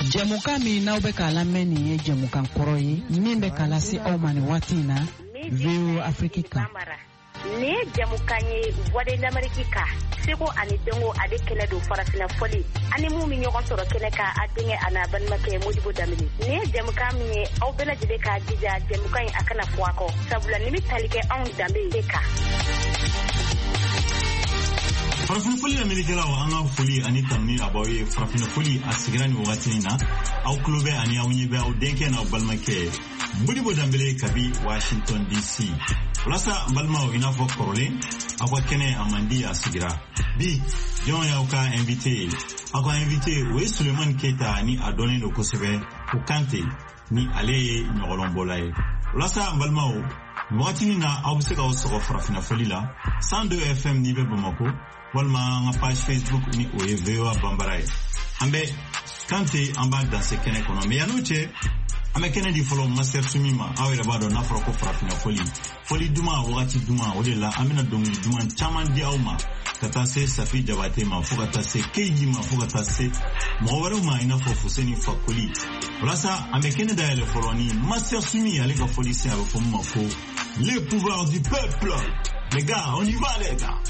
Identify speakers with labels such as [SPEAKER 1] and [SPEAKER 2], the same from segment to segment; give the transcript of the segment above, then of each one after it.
[SPEAKER 1] Jamuka mi n'aw bɛ k'a lamɛn nin ye jamukan kɔrɔ ye min bɛ k'a lase aw ma nin waati in na VOA Afrique kan.
[SPEAKER 2] Ni jamukan ye Voix de l'Amérique kan Seko ani Dengo ale kɛnɛ don farafina fɔli ani mun min ɲɔgɔn sɔrɔ kɛnɛ kan a denkɛ a n'a balimakɛ Modibo Dambele. Ni jamukan min ye aw bɛɛ lajɛlen k'a jija jamukan in a kana fɔ a kɔ sabula ni bɛ tali kɛ anw danbe de kan.
[SPEAKER 3] Farafina foli Amerikalaw an ka foli ani tanuni abaw ye farafina foli a sigira ni wagati in na aw kulo bɛ ani aw ɲɛ bɛ aw denkɛ n'aw balimakɛ Modibo Dambele kabi Washington DC. Walasa balimaw i n'a fɔ kɔrɔlen aw ka kɛnɛ a man di a sigira bi jɔn y'aw ka invité aw ka invité o ye Sulemani Keyita ni a dɔnnen don kosɛbɛ ko Kante ni ale ye ɲɔgɔlɔnbɔla ye. Walasa balimaw wagati min na aw bɛ se k'aw sɔgɔ farafina foli la 102 FM ni bɛ Bamako walima an ka page Facebook ni o ye VOA Bambara ye. An bɛ Kante an b'a danse kɛnɛ kɔnɔ mais yan'o cɛ an bɛ kɛnɛ di fɔlɔ Master Sumi ma aw yɛrɛ b'a dɔn n'a fɔra ko farafina foli duman wagati duman o de la an bɛna dɔnkili duman caman di aw ma ka taa se Safi Jabate ma fo ka taa se Keiji ma fo ka taa se mɔgɔ wɛrɛw ma i n'a fɔ Fuseni Fakoli. Walasa an bɛ kɛnɛ dayɛlɛ fɔlɔ ni Master Sumi ale ka foli sen a bɛ fɔ mun ma ko les pouvoirs du peuple. Les gars, on y va les gars.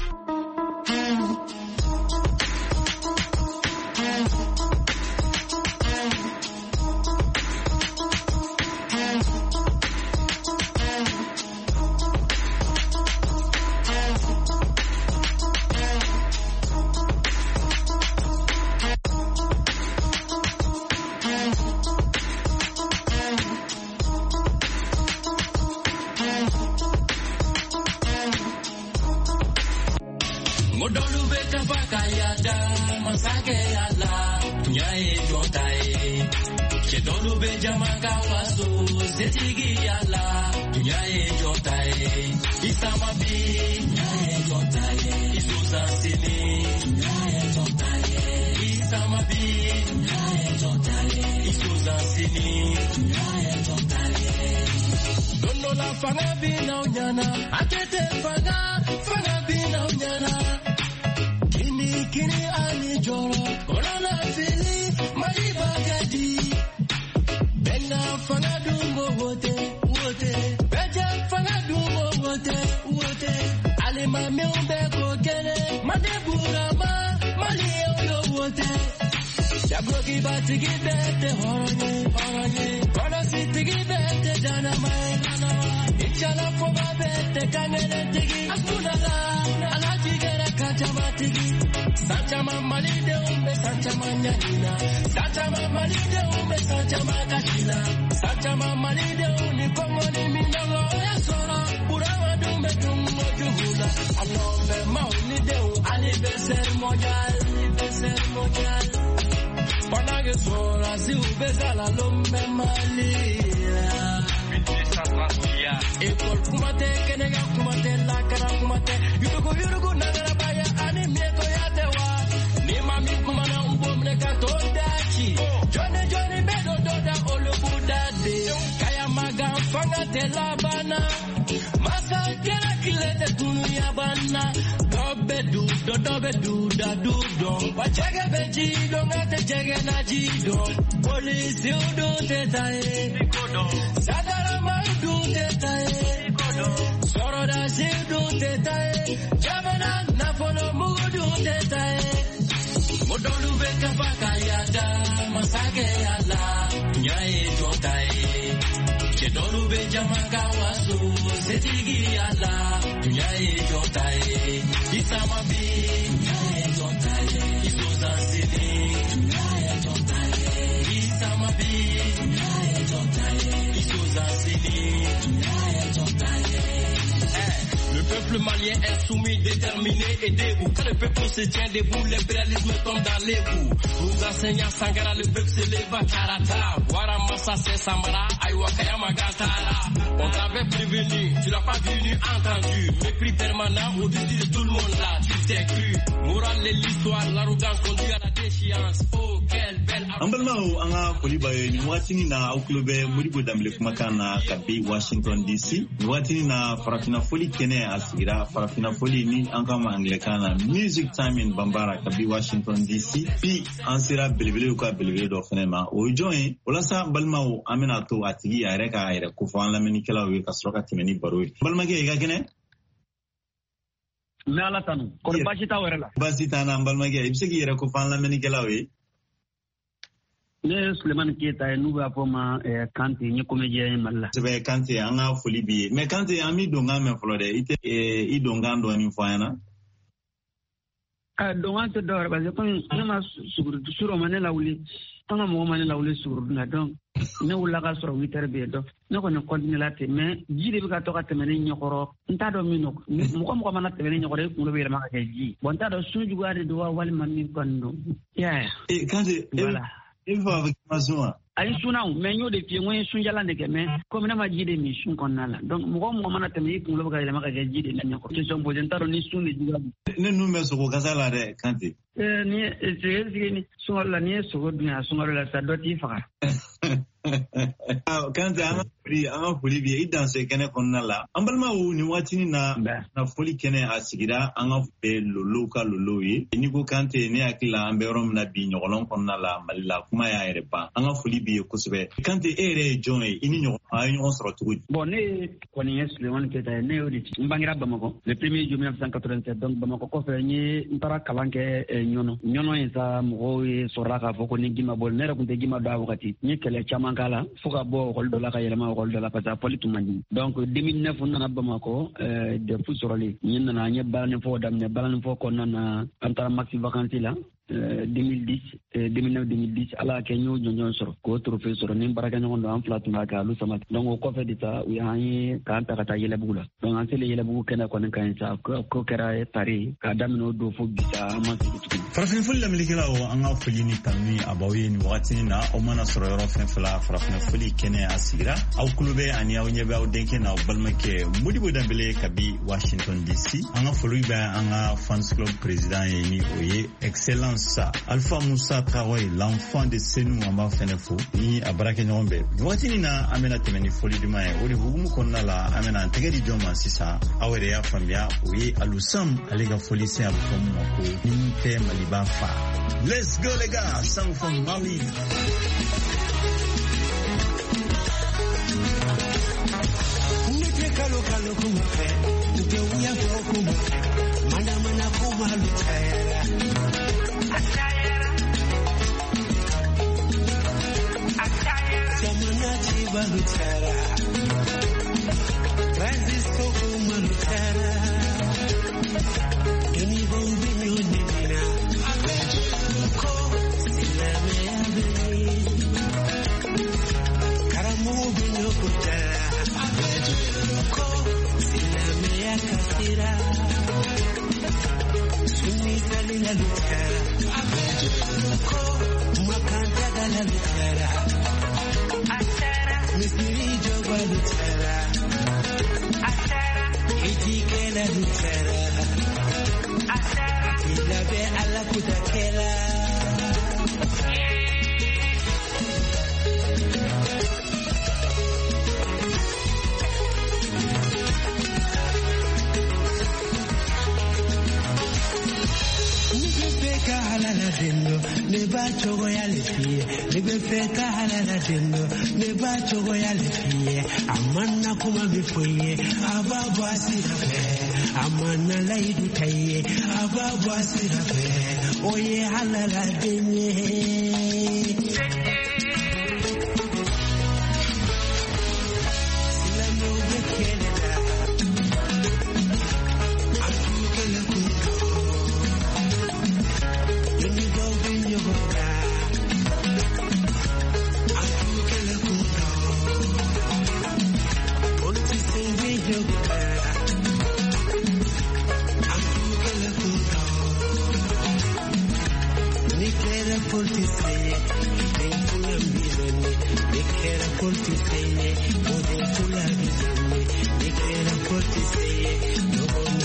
[SPEAKER 4] Le peuple malien insoumis, déterminé et debout. Quand le peuple se tient debout, l'impérialisme tombe dans les bouts. Rouga Seigneur Sangara, le peuple se lève à Karata. Waramassa c'est Samara, Ayuakayama Gatara. On t'avait prévenu, tu n'as pas vu ni entendu. Mépris permanent au-dessus de tout le monde là, tu t'es cru. Morale de l'histoire, l'arrogance conduit à la déchéance. Oh, quelle belle...
[SPEAKER 3] Ambalmao anga Kolibaye ni watini na auklobe Modibo Dambele kumakana kabi Washington DC. Ni watini na farafina foli kene asi sigira farafina foli ni an ka ma Anglikana Music Time in Bambara kabi Washington DC bi an sera belebele ko belebele do fene ma o join wala sa balmawo amina to atigi yare ka yare ko fa la meni kala we ka sroka timeni baro balma ke ga kene
[SPEAKER 5] nala tanu ko basita wala
[SPEAKER 3] basita na balma ke ibsigi yare ko fa la meni kala we
[SPEAKER 5] ne Suleiman Keita nuba poma Kante ni comédien malla
[SPEAKER 3] sebe Kante anga foli bi me Kante ami donga me flode ite I donga ndo ni fayana
[SPEAKER 5] donga to do ba ko ma suro mane lawli tanga mo mane lawli suro na donc ne wula ka soro 8h be do ne ko ne continue la te mais jide bi ka to ka temene nyokoro nta do mi no mo mana temene nyokoro ko lo be ma ka ji bon ta do suju gade do wal man min kondo ya
[SPEAKER 3] Kante voilà il faut avec Mazua
[SPEAKER 5] ay sunau mais ñoo de fi ngoy sunjala ndeke mais comme na ma jide mi sun kon nala donc mo mana teme ko lo ga ile ma ka jide la ñako ci son bojen taro ni sunni diga
[SPEAKER 3] ne nu me so ko kasala de Kante
[SPEAKER 5] ni ni sunala ni so go dunya sunala sa doti fa
[SPEAKER 3] Kante anga foli bi idan se kene konnala ambalma wu ni watini na foli kene asigira anga be lolo yi ni ko Kante ne akila amberom na bi nyolon konnala malila kuma ya erepa anga foli bi kusube Kante ere joy ini nyo ay on soro tugu
[SPEAKER 5] bon ne koni Suleiman Keita ne odi mbangira Bamako le 1er juillet 1987 donc Bamako ko fe ni ntara kalanke nyono isa mo soraka foko ni gima bol ne rakunte gima da wakati ni kele chama kala fuka bo ko do la ka yelama ko do la pata politu mandi donc 2009 nana Bamako de fusoroli ni nana nye balane fo dam ne balane fo ko nana antara maxi vacances la 2010 ala ke ñu jonjon soro ko trophée soro ni baraka ñu ndo am flatu maka lu sama donc ko fe dita wi hani ka anta kata yele bugula donc an sele yele bugu kena ko nan kan sa ko kera tari ka damino do fo bisa ma
[SPEAKER 3] farafin fulla milikila o an afuli ni tammi abawi ni wati na o mana soro yoro fen fala farafin fuli kene asira au kulube ani ya onye ba o denke na o balmake mudi bo dambele kabi Washington DC an afuli ba an fans club president ni oye excellence Alpha Moussa Traoré, l'enfant de Senou Amba Fenefo, ni Abrake Nyombe. Watini na amena temeni foli di mai, ori hugumu konna la amena tegedi joma sisa, awere ya fambia, uye alusam alega foli se abukomu wako, nimte maliba fa. Let's go lega, song from Mali. Unete kalo kalo kumufe, uke uya kumufe, mana kumalu tayara. Balutara Francisco Malutara Deni bombi nyonina Abejuko Silame abeli Karamu binyokutara Abejuko Silame akasira Suni kalila lutara Abejuko Makanta gala lutara Misirijo balutera Asara Ijikela lutera Asara Ilabe ala kutakela Nibepeka halala dendo Neba chogo ya lefie Nibepeka halala dendo Neba chogo ya lefie Amana kuma bifoye Ababu asirafe Amana laidu taye Ababu asirafe Oye halala denye Silame ubekelela Atukele kundo Yoni bobi nyogora Atukele kundo Oti sengi nyogora Atukele kundo Nikera polti seye Nenkula mbizoni Nikera polti seye Nenkula mbizoni Nikera polti seye Nobono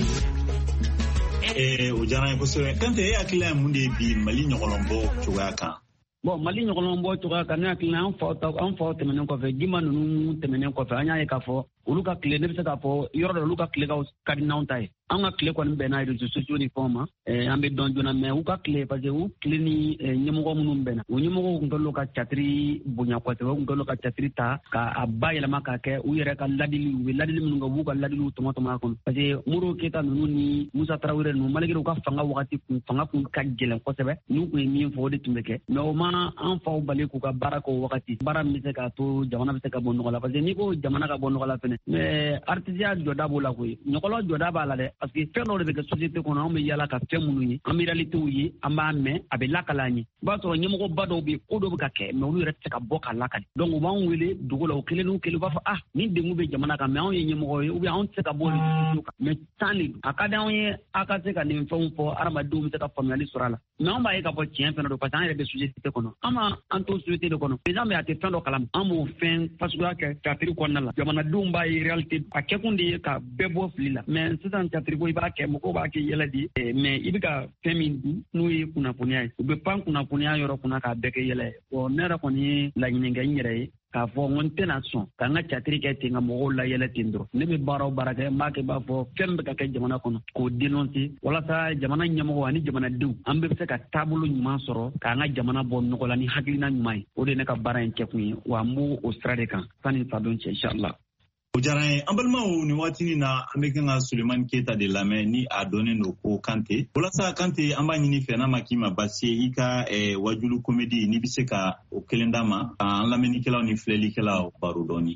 [SPEAKER 3] ujana kusore Kante akila munde bi Mali nyolombo chugaka
[SPEAKER 5] bon Mali nyolombo chugaka na akila an fa temenen ko fe gima nunu temenen ko fe anya e ka fo olu ka tile ne bɛ se k'a fɔ yɔrɔ dɔ olu ka tile ka di n'anw ta ye an ka tile kɔni bɛnna réseaux sociaux ni fɛnw ma an bɛ dɔn joona mais u ka tile parce que u tile ni ɲɛmɔgɔ minnu bɛnna o ɲɛmɔgɔw tun kɛlen ka catiri bonya kosɛbɛ u tun kɛlen ka catiri ta k'a bayɛlɛma k'a kɛ u yɛrɛ ka ladili u bɛ ladili minnu kɛ u b'u ka ladiliw tɔmɔtɔmɔ a kɔnɔ parce que Modibo Keyita ninnu ni Musa Tarawele ninnu malgré u ka fanga wagati fanga kun ka gɛlɛn kosɛbɛ n'u kun ye min fɔ o de tun bɛ kɛ mais o ma an faw bali k'u ka baara kɛ o wagati baara min bɛ se k'a to jamana bɛ se ka bɔ nɔgɔ la parce que n'i ko jamana ka bɔ nɔgɔ la fɛnɛ mais artisiya jɔda b'o la koyi ɲɔgɔlɔ jɔda b'a la dɛ parce que fɛn dɔw de bɛ kɛ société kɔnɔ anw bɛ yaala ka fɛn minnu ye an bɛ réalitéw ye an b'a mɛn a bɛ lakale an ye i b'a sɔrɔ ɲɛmɔgɔba dɔw bɛ yen ko dɔw bɛ ka kɛ mais olu yɛrɛ tɛ se ka bɔ k'a lakale donc u b'an wele dugu la o kelen n'u kelen u b'a fɔ nin dengun bɛ jamana kan mais anw ye ɲɛmɔgɔ ye ou bien anw tɛ se ka bɔ réseaux sociaux kan mais temps de don a ka di anw ye a ka se ka nin fɛnw fɔ adamadenw bɛ se ka faamuyali sɔrɔ a la mais anw b'a ye k'a fɔ tiɲɛ fɛnɛ don parce que an yɛrɛ bɛ société kɔnɔ an to société de kɔnɔ président bɛ a tɛ fɛn dɔ kalama an b'o fɛn fasuguya kɛ catiri kɔnɔna la jamanadenw b'a ye réalité a kɛkun de ye ka bɛɛ bɔ fili la mais sisan catiri ko i b'a kɛ mɔgɔw b'a kɛ yɛlɛ de mais i bɛ ka fɛn min dun n'o ye kunnafoniya ye u bɛ pan kunnafoniya yɔrɔ kunna k'a bɛɛ kɛ yɛlɛ ye bon ne yɛrɛ kɔni ye laɲini kɛ n yɛrɛ ye k'a fɔ n ko n tɛna sɔn ka n ka catiri kɛ ten ka mɔgɔw layɛlɛ ten dɔrɔn ne bɛ baara o baara kɛ n b'a kɛ b'a fɔ fɛn bɛ ka kɛ jamana kɔnɔ k'o dénoncer walasa jamana ɲɛmɔgɔ ani jamanadenw an bɛ se ka taabolo ɲuman sɔrɔ k'an ka jamana bɔ nɔgɔ la ni hakilina ɲuman ye o de ye ne ka baara in kɛkun ye wa n b'o o sira de kan sani fadon cɛ inchallah.
[SPEAKER 3] O diyara n ye an balimaw nin waatinin na an bɛ kan ka Sulemani Keyita de lamɛn ni a dɔnnen don ko Kante walasa Kante an b'a ɲini fɛ n'a ma k'i ma baasi ye i ka wajulu comédie n'i bɛ se ka o kelen d'a ma an lamɛnnikɛlaw ni filɛlikɛlaw baro dɔɔni.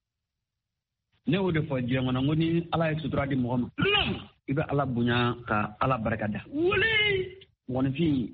[SPEAKER 5] Ne y'o de fɔ diɲɛ kɔnɔ n ko ni Ala ye sutura di mɔgɔ ma i bɛ Ala bonya ka Ala barikada mɔgɔninfin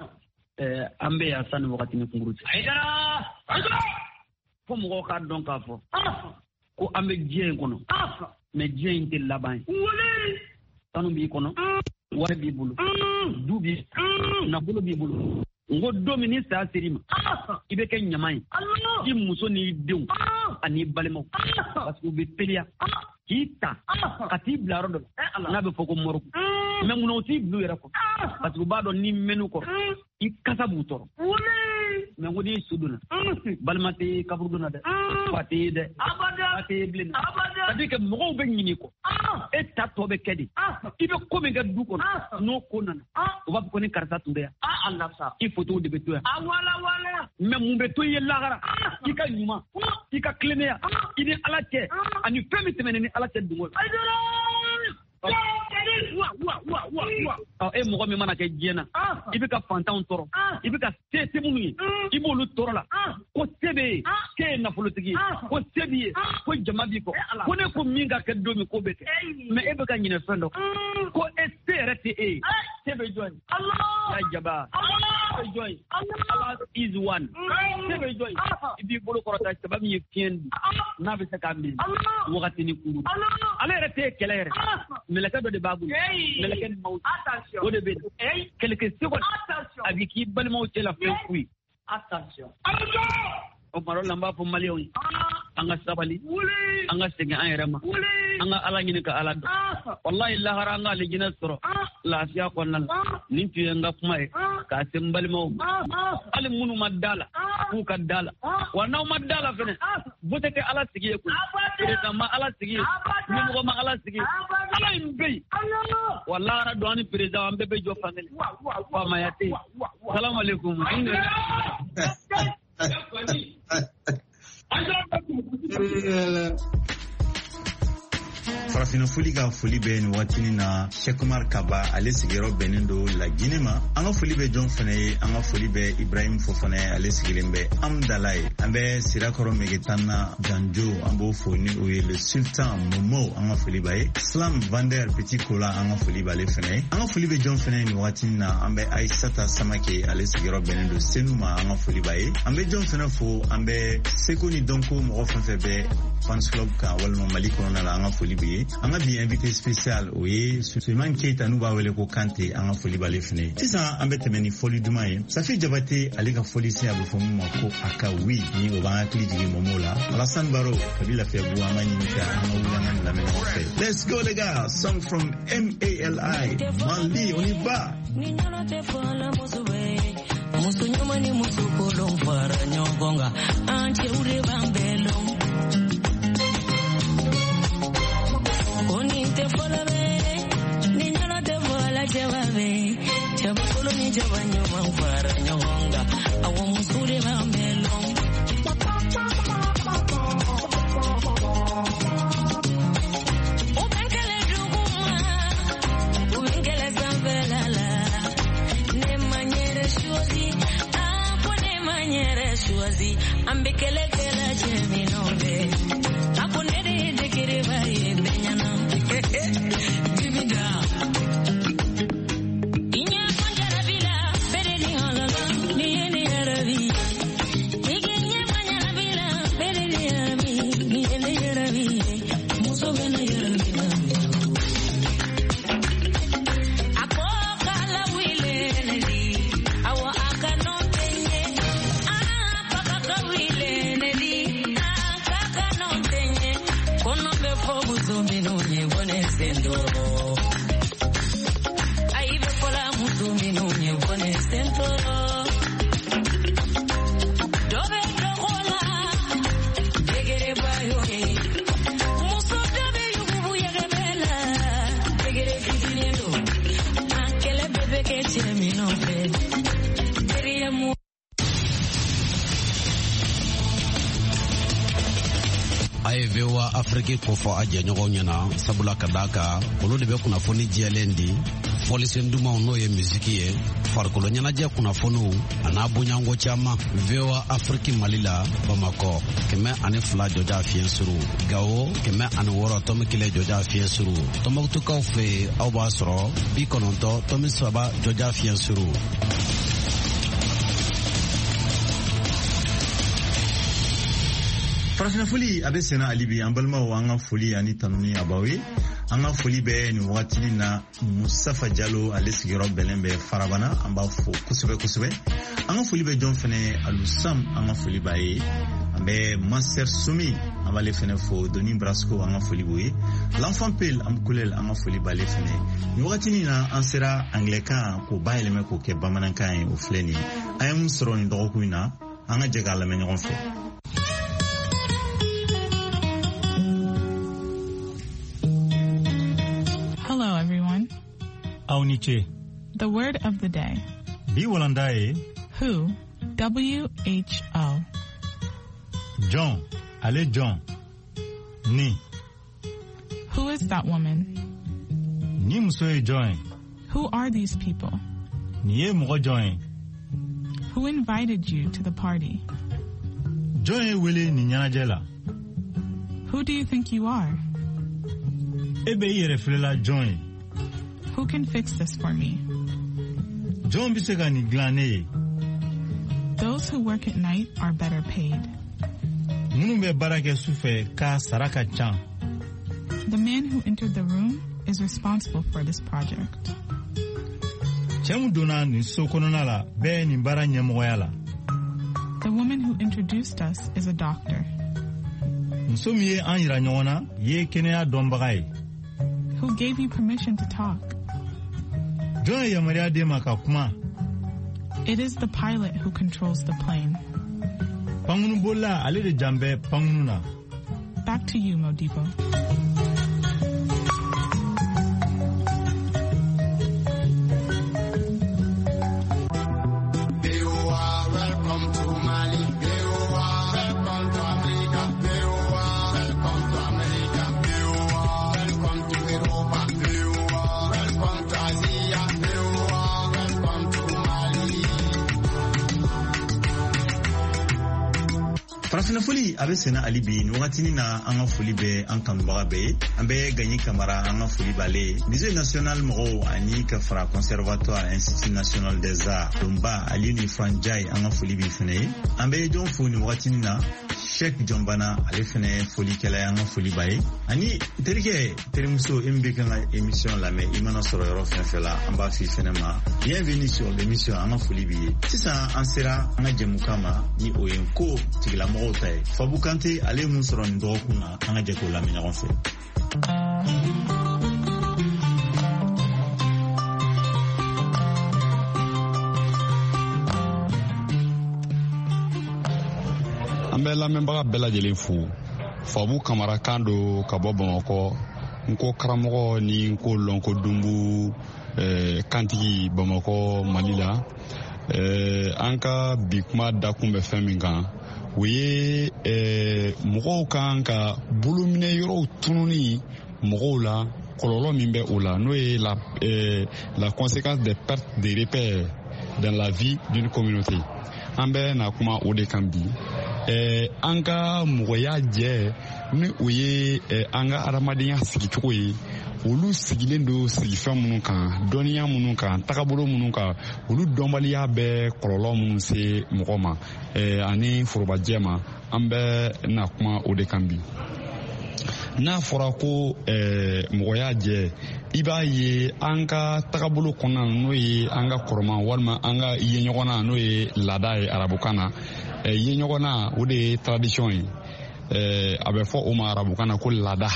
[SPEAKER 5] an bɛ yan sanni wagati ni kunkuru cɛ fo mɔgɔw k'a dɔn k'a fɔ ko an bɛ diɲɛ in kɔnɔ mais diɲɛ in tɛ laban ye sanu b'i kɔnɔ wari b'i bolo du b'i nafolo b'i bolo n ko don min ni saya ser'i ma i bɛ kɛ ɲama ye i muso n'i denw ani balimaw parce que u bɛ teliya k'i ta ka t'i bila yɔrɔ dɔ la n'a bɛ fɔ ko mɔrɔku mais munna u t'i bila u yɛrɛ kɔ parce que u b'a dɔn n'i mɛnn'u kɔrɔ i kasa b'u tɔɔrɔ mais n ko n'i su donna balima tɛ kaburu donna dɛ fa tɛ ye dɛ fa tɛ ye bilen dɛ c'est à dire que mɔgɔw bɛ ɲin'i kɔ e ta tɔ bɛ kɛ de i bɛ ko min kɛ du kɔnɔ n'o ko nana u b'a fɔ ko ni karisa tun bɛ yan i photos de bɛ to yan mais mun bɛ to i ye lahara i ka ɲuman i ka tilennenya i ni Ala cɛ ani fɛn min tɛmɛnen ni Ala cɛ dungo e mɔgɔ min mana kɛ diɲɛ na i bɛ ka fantanw tɔɔrɔ i bɛ ka se minnu ye i b'olu tɔɔrɔ la ko se bɛ ye se ye nafolotigi ye ko se b'i ye ko jama b'i kɔ ko ne ko min ka kɛ don min ko bɛ kɛ mais e bɛ ka ɲinɛ fɛn dɔ ko e se yɛrɛ tɛ e ye se bɛ jɔn ye ya jaba se bɛ jɔn ye Allah is one se bɛ jɔn ye i b'i bolo kɔrɔta saba min ye fiɲɛ di n'a bɛ se k'a minɛ wagati ni kuru ale yɛrɛ tɛ kɛlɛ yɛrɛ mɛlɛkɛ dɔ de b'a bolo mɛlɛkɛ ni maaw o de bɛ quelques secondes a bɛ k'i balimaw cɛ la fɛn fu ye o tuma la n b'a fɔ maliyɛnw ye an ka sabali an ka segin an yɛrɛ ma an ka Ala ɲini ka Ala dɔn wallahi lahara an ka alijinɛ sɔrɔ lafiya kɔnɔna la nin tun ye n ka kuma ye k'a se n balimaw ma hali minnu ma da la k'u ka da la wa n'aw ma da la fɛnɛ vote tɛ Ala sigi ye koyi président ma Ala sigi ye ɲɛmɔgɔ ma Ala sigi ye Ala in bɛ yen wa lahara don an ni président an bɛɛ bɛ jɔ fan kelen faamaya tɛ yen salamu aleykum
[SPEAKER 3] Farafina foli ka foli bɛ nin waatinin na Cheikh Umar Kaba ale sigiyɔrɔ bɛnnen don Laginɛ ma an ka foli bɛ jɔn fana ye an ka foli bɛ Ibrahim Fofana ye ale sigilen bɛ Amdala ye an bɛ Sirakɔrɔ Megetan na Janjo an b'o fo ni o ye le Sultan Momo an ka foli b'a ye Slam Vander Petit Kola an ka foli b'ale fana ye an ka foli bɛ jɔn fana ye nin waatinin na an bɛ Aïssata Samake ale sigiyɔrɔ bɛnnen don Senu ma an ka foli b'a ye an bɛ jɔn fana fo an bɛ Seko ni Donko mɔgɔ fɛn fɛn bɛ fans club kan walima Mali kɔnɔna la an ka foli bɛ ye an ka bi invité spécial o ye Sulemani Keyita n'u b'a wele ko Kante an ka foli b'ale fana ye sisan an bɛ tɛmɛ ni foli duman ye Safi Jabate ale ka foli se a bɛ fɔ min ma ko a ka wi ni o b'an hakili jigin Momo la Alassane Baro kabi Lafiyabugu an b'a ɲini ka an ka wuli an ka nin lamɛn ɲɔgɔn fɛ let's go les gars song from MALI Mali on y va musu nyuma ni musu kolong para nyongonga ante ure bambelo
[SPEAKER 6] jabanyo mangwara nyonga awo musure ba melong ambekele kela cheminove aponere de kireba yebenyana gibida inya konjara bila bereni holala niene yaravi igenya manyara bila bereni yaravi niene yaravi muso bena yaravi akokala wile nedi awa akano
[SPEAKER 7] Vewa Afrique kofo aje nyogonyana sabula kadaka olo de be kuna foni jialendi folise nduma ono ye muziki ye farkolo nyana je kuna fono anabunya ngo chama Vewa Afrique Malila Bamako keme ane fla joja fiensuru gawo keme ane woro tome kile joja fiensuru tomoktu kaufe au basro bi kononto tome saba joja fiensuru.
[SPEAKER 3] Farafina foli abe sena alibi ambalma wa anga foli ani tanuni abawe anga foli be ni watini na Mustafa Diallo alisigiro belembe farabana amba fo kusube anga foli be John fene alusam anga foli bae ambe Master Sumi amba le fene fo Doni Brasco anga foli boye l'enfant pel am kulel anga foli bale fene ni watini na ansera anglican ko baile me ko ke bamanankan o fleni ayam soro ni dokuina anga jegala me ngon fe.
[SPEAKER 8] Auniche.
[SPEAKER 9] The word of the day.
[SPEAKER 8] Bi Walandae.
[SPEAKER 9] Who. W-H-O.
[SPEAKER 8] John. Ale John. Ni.
[SPEAKER 9] Who is that woman?
[SPEAKER 8] Ni musoe John.
[SPEAKER 9] Who are these people?
[SPEAKER 8] Ni mo John.
[SPEAKER 9] Who invited you to the party?
[SPEAKER 8] John wele ni nyanajela.
[SPEAKER 9] Who do you think you are?
[SPEAKER 8] Ebe yere flela John.
[SPEAKER 9] Who can fix this for me?
[SPEAKER 8] John bisega ni glane.
[SPEAKER 9] Those who work at night are better paid.
[SPEAKER 8] Munumbe barake sufe ka saraka chan.
[SPEAKER 9] The man who entered the room is responsible for this project.
[SPEAKER 8] Chamuduna ni sokononala be ni bara nyemoyala.
[SPEAKER 9] The woman who introduced us is a doctor.
[SPEAKER 8] Nsomiye anjira nyona ye kenea dombagai.
[SPEAKER 9] Who gave you permission to talk? It is the pilot who controls the plane. Back to you, Modibo.
[SPEAKER 10] Welcome to Mali. Welcome to America. Welcome to America. Welcome to Europa. Welcome to Asia. Welcome to Mali.
[SPEAKER 3] Farafina foli abe sena alibi ni wakati na anga foli be ankanbaga be ambe ganyi kamara anga foli bale Musée national mo ani ka fra conservatoire Institut national des arts Domba alini franjai anga foli bi fene ambe jon foni wakati na Sheikh Jombana ale fene foli kala anga foli bae ani terike terimuso embe kan émission la mais imana soro yoro fela amba fi fene ma bienvenue sur l'émission anga foli bi sisa ansera anga jemukama ni oyenko tigla mo tay Fabu Kante ale mun soro ndo kuna anga jeko la minyaron fe
[SPEAKER 11] Ambe lamembaga bela jelen fu Fabu Kamara kando ka bɔ Bamakɔ nko karamɔgɔ ni nko lonko dumbu kantigi Bamako Mali la an ka bi kuma dakun bɛ fɛn min kan o ye mɔgɔw kan ka bolominɛ yɔrɔw tununi mɔgɔw la kɔlɔlɔ min bɛ o la n'o ye la conséquence des pertes de repères dans la vie d'une communauté an bɛ na kuma o de kan bi an ka mɔgɔya jɛ ni o ye an ka adamadenya sigicogo ye olu sigilen don sigifɛn minnu kan dɔnniya minnu kan tagabolo minnu kan olu dɔnbaliya bɛ kɔlɔlɔ minnu se mɔgɔ ma ani forobajɛ ma an bɛ na kuma o de kan bi n'a fɔra ko mɔgɔya jɛ i b'a ye an ka tagabolo kɔnɔna n'o ye an ka kɔrɔma walima an ka ye ɲɔgɔnna n'o ye laada ye arabukan na ye ɲɔgɔnna o de ye tradition ye a bɛ fɔ o ma arabukan na ko laada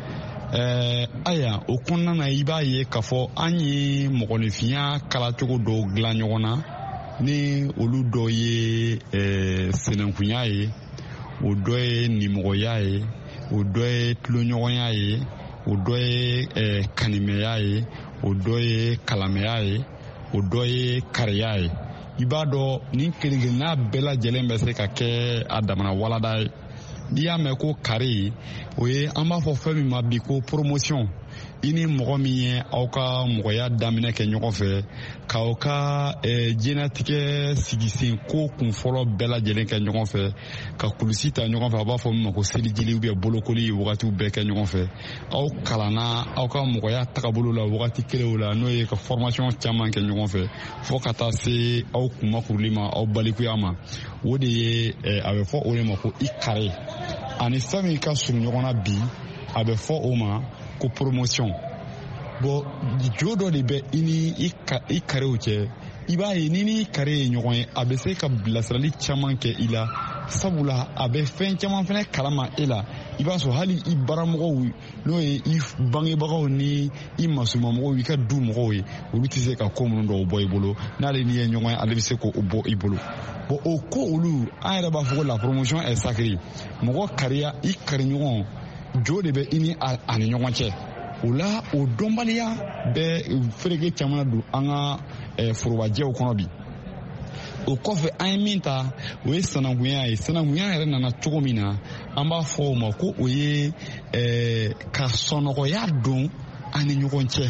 [SPEAKER 11] aya o kɔnɔna na i b'a ye k'a fɔ an ye mɔgɔninfinya kalacogo dɔw dilan ɲɔgɔn na ni olu dɔ ye sinankunya ye o dɔ ye nimɔgɔya ye o dɔ ye tuloɲɔgɔnya ye o dɔ ye kanimɛya ye o dɔ ye kalamɛya ye o dɔ ye kariya ye i b'a dɔn nin kelen-kelenna bɛɛ lajɛlen bɛ se ka kɛ a damana walada ye n'i y'a mɛn ko kari o ye an b'a fɔ fɛn min ma bi ko promotion i ni mɔgɔ min ye aw ka mɔgɔya daminɛ kɛ ɲɔgɔn fɛ k'aw ka diɲɛnatigɛ sigisen ko kun fɔlɔ bɛɛ lajɛlen kɛ ɲɔgɔn fɛ ka kulusi ta ɲɔgɔn fɛ a b'a fɔ min ma ko selijili ubiyɛn bolokoli wagatiw bɛɛ kɛ ɲɔgɔn fɛ aw kalanna aw ka mɔgɔya tagabolo la wagati kelenw la n'o ye ka formation caman kɛ ɲɔgɔn fɛ fɔ ka taa se aw kunmakuruli ma aw balikuya ma o de ye a bɛ fɔ o de ma ko i kare ani fɛn min ka surun ɲɔgɔn na bi a bɛ fɔ o ma ko promotion bon jo dɔ de bɛ i ni i karew cɛ i b'a ye ni kare ye ɲɔgɔn ye a bɛ se ka bilasirali caman kɛ i la sabula a bɛ fɛn caman fɛnɛ kalama e la i b'a sɔrɔ hali i baramɔgɔw n'o ye i bangebagaw ni i masumamɔgɔw i ka du mɔgɔw ye olu tɛ se ka ko minnu dɔw bɔ i bolo n'ale ni ye ɲɔgɔn ye ale bɛ se k'o bɔ i bolo bon o ko olu an yɛrɛ b'a fɔ ko la promotion est sacrée mɔgɔ kariya i kariɲɔgɔn jo de bɛ i ni a ni ɲɔgɔn cɛ o la o dɔnbaliya bɛ fereke caman don an ka forobajɛw kɔnɔ bi o kɔfɛ an ye min ta o ye sanankunya ye sanankunya yɛrɛ nana cogo min na an b'a fɔ o ma ko o ye ka sɔnɔgɔya don an ni ɲɔgɔn cɛ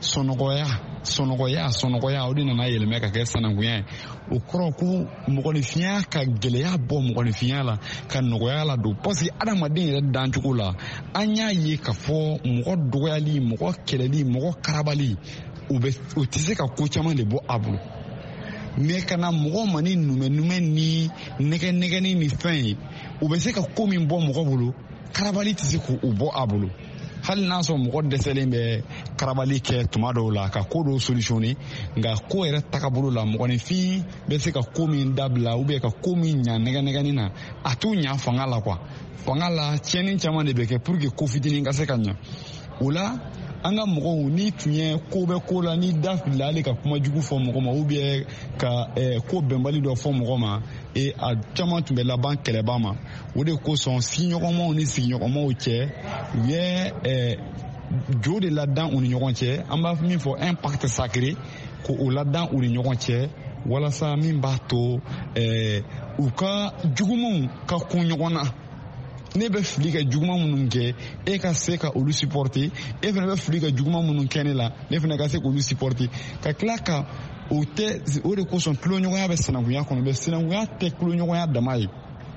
[SPEAKER 11] sɔnɔgɔya o de nana yɛlɛmɛ ka kɛ sanankunya ye o kɔrɔ ko mɔgɔninfinya ka gɛlɛya bɔ mɔgɔninfinya la ka nɔgɔya la don parce que adamaden yɛrɛ dancogo la an y'a ye k'a fɔ mɔgɔ dɔgɔyali mɔgɔ kɛlɛli mɔgɔ karabali o tɛ se ka ko caman de bɔ a bolo mais kana mɔgɔ ma ni numɛ ni nɛgɛnɛgɛni ni fɛn ye o bɛ se ka ko min bɔ mɔgɔ bolo karabali tɛ se k'o bɔ a bolo hali n'a sɔrɔ mɔgɔ dɛsɛlen bɛ karabali kɛ tuma dɔw la ka ko dɔw solutionner nka ko yɛrɛ tagabolo la mɔgɔninfin bɛ se ka ko min dabila ubiyɛn ka ko min ɲa nɛgɛnɛgɛni na a t'u ɲa fanga la quoi fanga la tiɲɛni caman de bɛ kɛ pour que ko fitinin ka se ka ɲa o la an ka mɔgɔw ni tun ye ko bɛ ko la ni da filila hali ka kuma jugu fɔ mɔgɔ ma ubiyɛn ka ko bɛnbali dɔ fɔ mɔgɔ ma a caman tun bɛ laban kɛlɛba ma o de kosɔn siɲɔgɔnmaw ni sigiɲɔgɔnmaw cɛ u ye jo de ladan u ni ɲɔgɔn cɛ an b'a min fɔ impact sacré ko o ladan u ni ɲɔgɔn cɛ walasa min b'a to u ka jugumanw ka kun ɲɔgɔn na ne bɛ fili ka juguman minnu kɛ e ka se ka olu supporter e fana bɛ fili ka juguman minnu kɛ ne la ne fana ka se k'olu supporter ka tila ka o de kosɔn tuloɲɔgɔnya bɛ sinankunya kɔnɔ mɛ sinankunya tɛ tuloɲɔgɔnya dama ye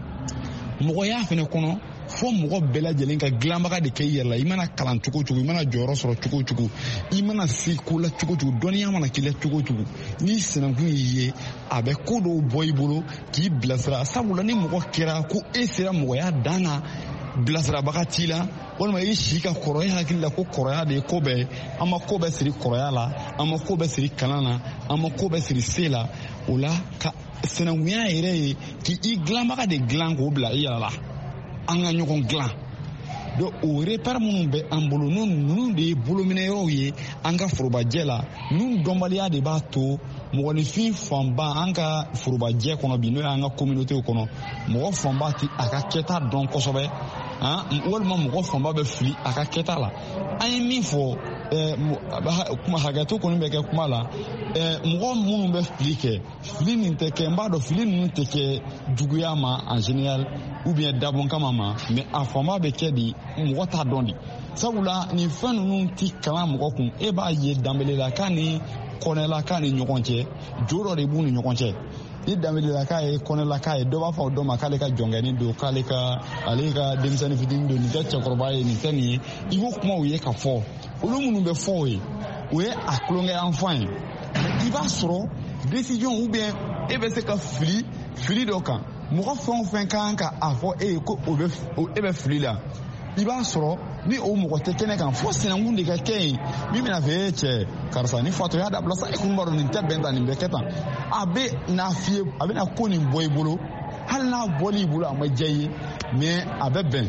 [SPEAKER 11] mɔgɔya fana kɔnɔ fɔ mɔgɔ bɛɛ lajɛlen ka dilanbaga de kɛ i yɛrɛ la i mana kalan cogo o cogo i mana jɔyɔrɔ sɔrɔ cogo o cogo i mana se ko la cogo o cogo dɔnniya mana k'i la cogo o cogo ni sinankun y'i ye a bɛ ko dɔw bɔ i bolo k'i bilasira sabula ni mɔgɔ kɛra ko e sera mɔgɔya dan na bilasirabaga t'i la walima i si ka kɔrɔ e hakili la ko kɔrɔya de ye ko bɛɛ an ma ko bɛɛ siri kɔrɔya la an ma ko bɛɛ siri kalan na an ma ko bɛɛ siri se la o la ka sinankunya yɛrɛ ye k'i dilanbaga de dilan k'o bila i yɛrɛ la an ka ɲɔgɔn dilan donc o repère minnu bɛ an bolo ninnu de ye bolominɛyɔrɔw ye an ka forobajɛ la ninnu dɔnbaliya de b'a to mɔgɔninfin fanba an ka forobajɛ kɔnɔ bi n'o ye an ka communauté kɔnɔ mɔgɔ fanba tɛ a ka kɛta dɔn kosɛbɛ walima mɔgɔ fanba bɛ fili a ka kɛta la. An ye min fɔ kuma hakɛto kɔni bɛ kɛ kuma la, mɔgɔ minnu bɛ fili kɛ, fili nin tɛ kɛ, n b'a dɔn fili ninnu tɛ kɛ juguya ma en général ou bien dabɔn kama ma, mais a fanba bɛ kɛ de mɔgɔ t'a dɔn de. Sabula nin fɛn ninnu ti kalan mɔgɔ kun, e b'a ye danbelelaka ni kɔnɛlaka ni ɲɔgɔn cɛ, jo dɔ de b'u ni ɲɔgɔn cɛ. Ni danbelelaka ye kɔnɛlaka ye, dɔ b'a fɔ dɔ ma k'ale ka jɔnkɛni don, ale ka denmisɛnnin fitinin don, nin tɛ cɛkɔrɔba ye, nin tɛ nin ye. I b'o kumaw ye ka fɔ, olu minnu bɛ fɔ o ye a tulonkɛ enfant ye. I b'a sɔrɔ décision ou bien e bɛ se ka fili dɔ kan, mɔgɔ fɛn o fɛn kan ka a fɔ e ye ko e bɛ fili la, i b'a sɔrɔ ni o mɔgɔ tɛ kɛnɛ kan fo sinankun de ka kɛ yen min bɛna fɛ cɛ karisa ni fatuya dabila sa e kun b'a dɔn nin tɛ bɛn tan nin bɛ kɛ tan, a bɛ n'a f'i ye a bɛna ko nin bɔ i bolo, hali n'a bɔli i bolo a ma diya i ye, mais a bɛ bɛn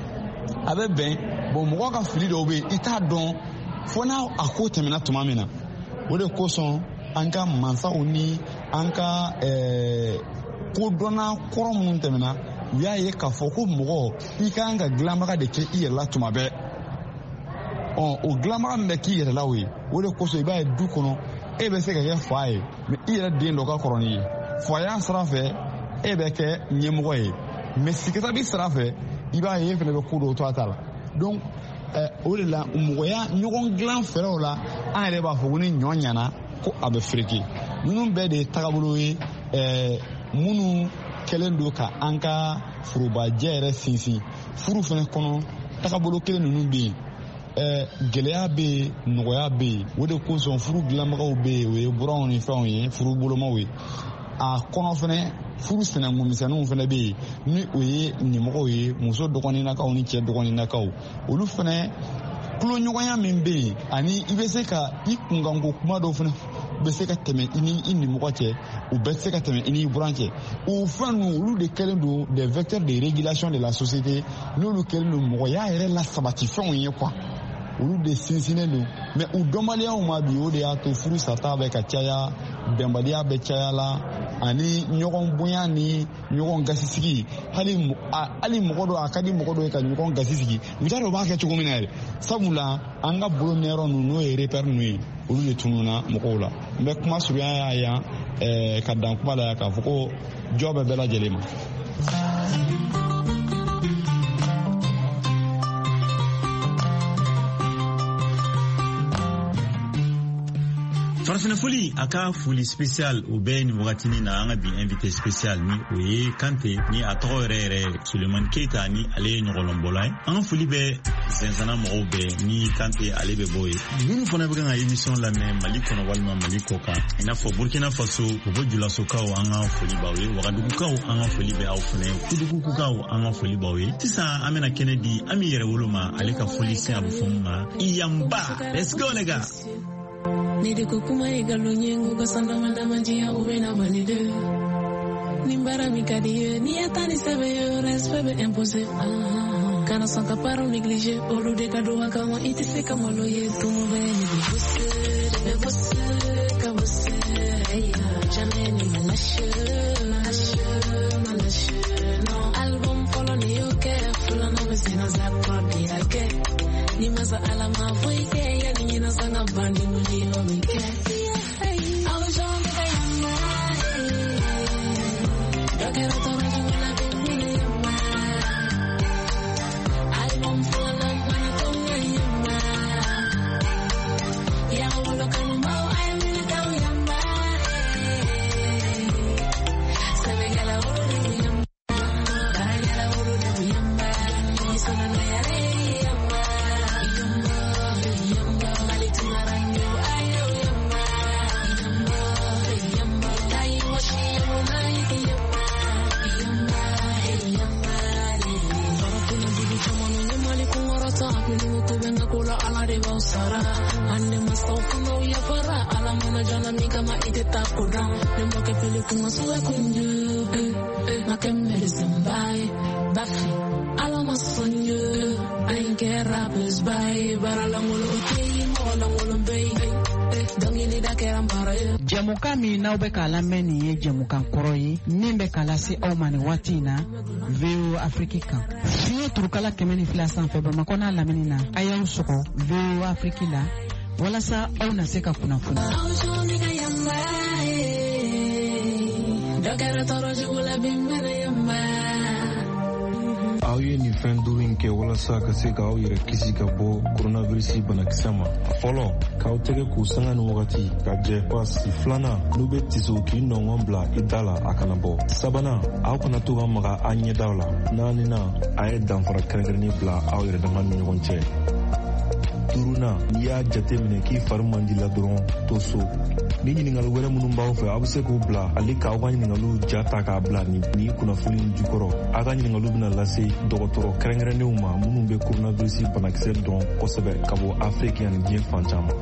[SPEAKER 11] bon mɔgɔ ka fili dɔw bɛ yen i t'a dɔn fo n'a a ko tɛmɛna tuma min na. O de kosɔn an ka mansaw ni an ka kodɔnna kɔrɔ minnu tɛmɛna u y'a ye k'a fɔ ko mɔgɔ i kan ka dilanbaga de kɛ i yɛrɛ la tuma bɛɛ. O dilanbaga min bɛ k'i yɛrɛ la o ye, o de kosɔn i b'a ye du kɔnɔ e bɛ se ka kɛ fa ye mais i yɛrɛ den dɔ ka kɔrɔ n'i ye. Faya sira fɛ e bɛ kɛ ɲɛmɔgɔ ye mais sikitabi sira fɛ i b'a ye e fana bɛ ko dɔw to a ta la. Donc o de la mɔgɔya ɲɔgɔn dilan fɛrɛw la an yɛrɛ b'a fɔ ko ni ɲɔ ɲana ko a bɛ fereke. Ninnu bɛɛ de ye tagabolo ye minnu kɛlen don ka an ka forobajɛ yɛrɛ sinsin. Furu fana kɔnɔ tagabolo kelen ninnu bɛ yen, gɛlɛya bɛ yen, nɔgɔya bɛ yen. O de kosɔn furu dilanbagaw bɛ yen, o ye buranw ni fɛnw ye, furu bolomaw ye. A kɔnɔ fana furu sinankun fana bɛ yen ni o ye ɲɛmɔgɔw ye, muso dɔgɔninnakaw ni cɛ dɔgɔninnakaw. Olu fana tuloɲɔgɔnya min bɛ yen ani i bɛ se ka i kunkanko kuma dɔw fana bɛ se ka tɛmɛ i ni i nimɔgɔ cɛ, u bɛɛ tɛ se ka tɛmɛ i ni buran cɛ. O fɛn ninnu olu de kɛlen don des vecteurs de régulation de la société, n'olu kɛlen don mɔgɔya yɛrɛ la sabati fɛnw ye quoi. Olu de sinsinnen don mais u dɔnbaliyaw ma bi o de y'a to furu sata bɛ ka caya, bɛnbaliya bɛ caya la ani ɲɔgɔn bonya ni ɲɔgɔn gasisigi. Hali mɔgɔ dɔ a ka di mɔgɔ dɔ ye ka ɲɔgɔn gasi sigi u t'a dɔn u b'a kɛ cogo min na yɛrɛ. Sabula an ka bolo minɛyɔrɔ ninnu n'o ye repère ninnu ye olu de tununna mɔgɔw la. N bɛ kuma surunya y'a yan ka dan kuma la yan k'a fɔ ko jɔ bɛ bɛɛ lajɛlen ma.
[SPEAKER 3] Farafina foli a ka foli spécial o bɛɛ ni wagatini na an ka bi invité spécial ni o ye Kante ni a tɔgɔ yɛrɛ Sulemani Keita ni ale ye ɲɔgɔlɔnbɔla ye. An ka foli bɛ zɛnzana mɔgɔw bɛɛ ni Kante ale bɛ bɔ ye. Minnu fana bɛ kan ka émission lamɛn Mali kɔnɔ walima Mali kɔ kan i n'a fɔ Burkina Faso u bɔ Julasokaw an ka foli b'aw ye, Wagadugukaw an ka foli bɛ aw fana ye, Kudugukaw an ka foli b'aw ye. Sisan an bɛna kɛnɛ di Ami Yɛrɛwolo ma ale ka foli se a bɛ fɔ min ma Iyamba. Let's go les gars.
[SPEAKER 6] Nidi kukuma igalunyengu kasanda mandamanjia ubena valide Nimbara mikadiye ni atani sebe respect be imposé Kana sanka paro négligé olu de kadoa kama itise kama loye tumbe ni bosse kabose jameni manashe no album follow ni yoke fulana mesina za kodi yake ni maza alama voike ya ni na sana bandi mulilo mike awo jonge kayama dakero toro jona bimile yama album fulana mana tonga yama ya wolo kanu mau ay mili taw yama sabe gala wolo yama gala wolo yama isona na yare yama
[SPEAKER 1] Jamukan min n'aw bɛ k'a lamɛn nin ye jamukan kɔrɔ ye min bɛ k'a lase aw ma nin waati in na VOA Afrique kan. Fiɲɛ turukala 102 sanfɛ Bamakɔ n'a lamini na a y'aw sɔgɔ VOA Afrique la walasa aw na se ka kunnafoni.
[SPEAKER 12] Aw ye nin fɛn duuru in kɛ walasa ka se ka aw yɛrɛ kisi ka bɔ coronavirus banakisɛ ma. Fɔlɔ, k'aw tɛgɛ k'u sanga ni wagati ka jɛ pasi. Filanan, n'u bɛ tiso k'i nɔngɔn bila i da la a kana bɔ. Sabanan, aw kana to ka maga a ɲɛdaw la. Naaninan, a ye danfara kɛrɛnkɛrɛnnen bila aw yɛrɛ dama ni ɲɔgɔn cɛ. Duurunan, n'i y'a jate minɛ k'i fari man di la dɔrɔn to so. Ni ɲininkali wɛrɛ minnu b'aw fɛ, aw bɛ se k'u bila ale k'aw ka ɲininkaliw ja ta k'a bila nin kunnafoni jukɔrɔ. Aw ka ɲininkaliw bɛna lase dɔgɔtɔrɔ kɛrɛnkɛrɛnnenw ma minnu bɛ coronavirus banakisɛ dɔn kosɛbɛ ka bɔ Afrique ani diɲɛ fan caman.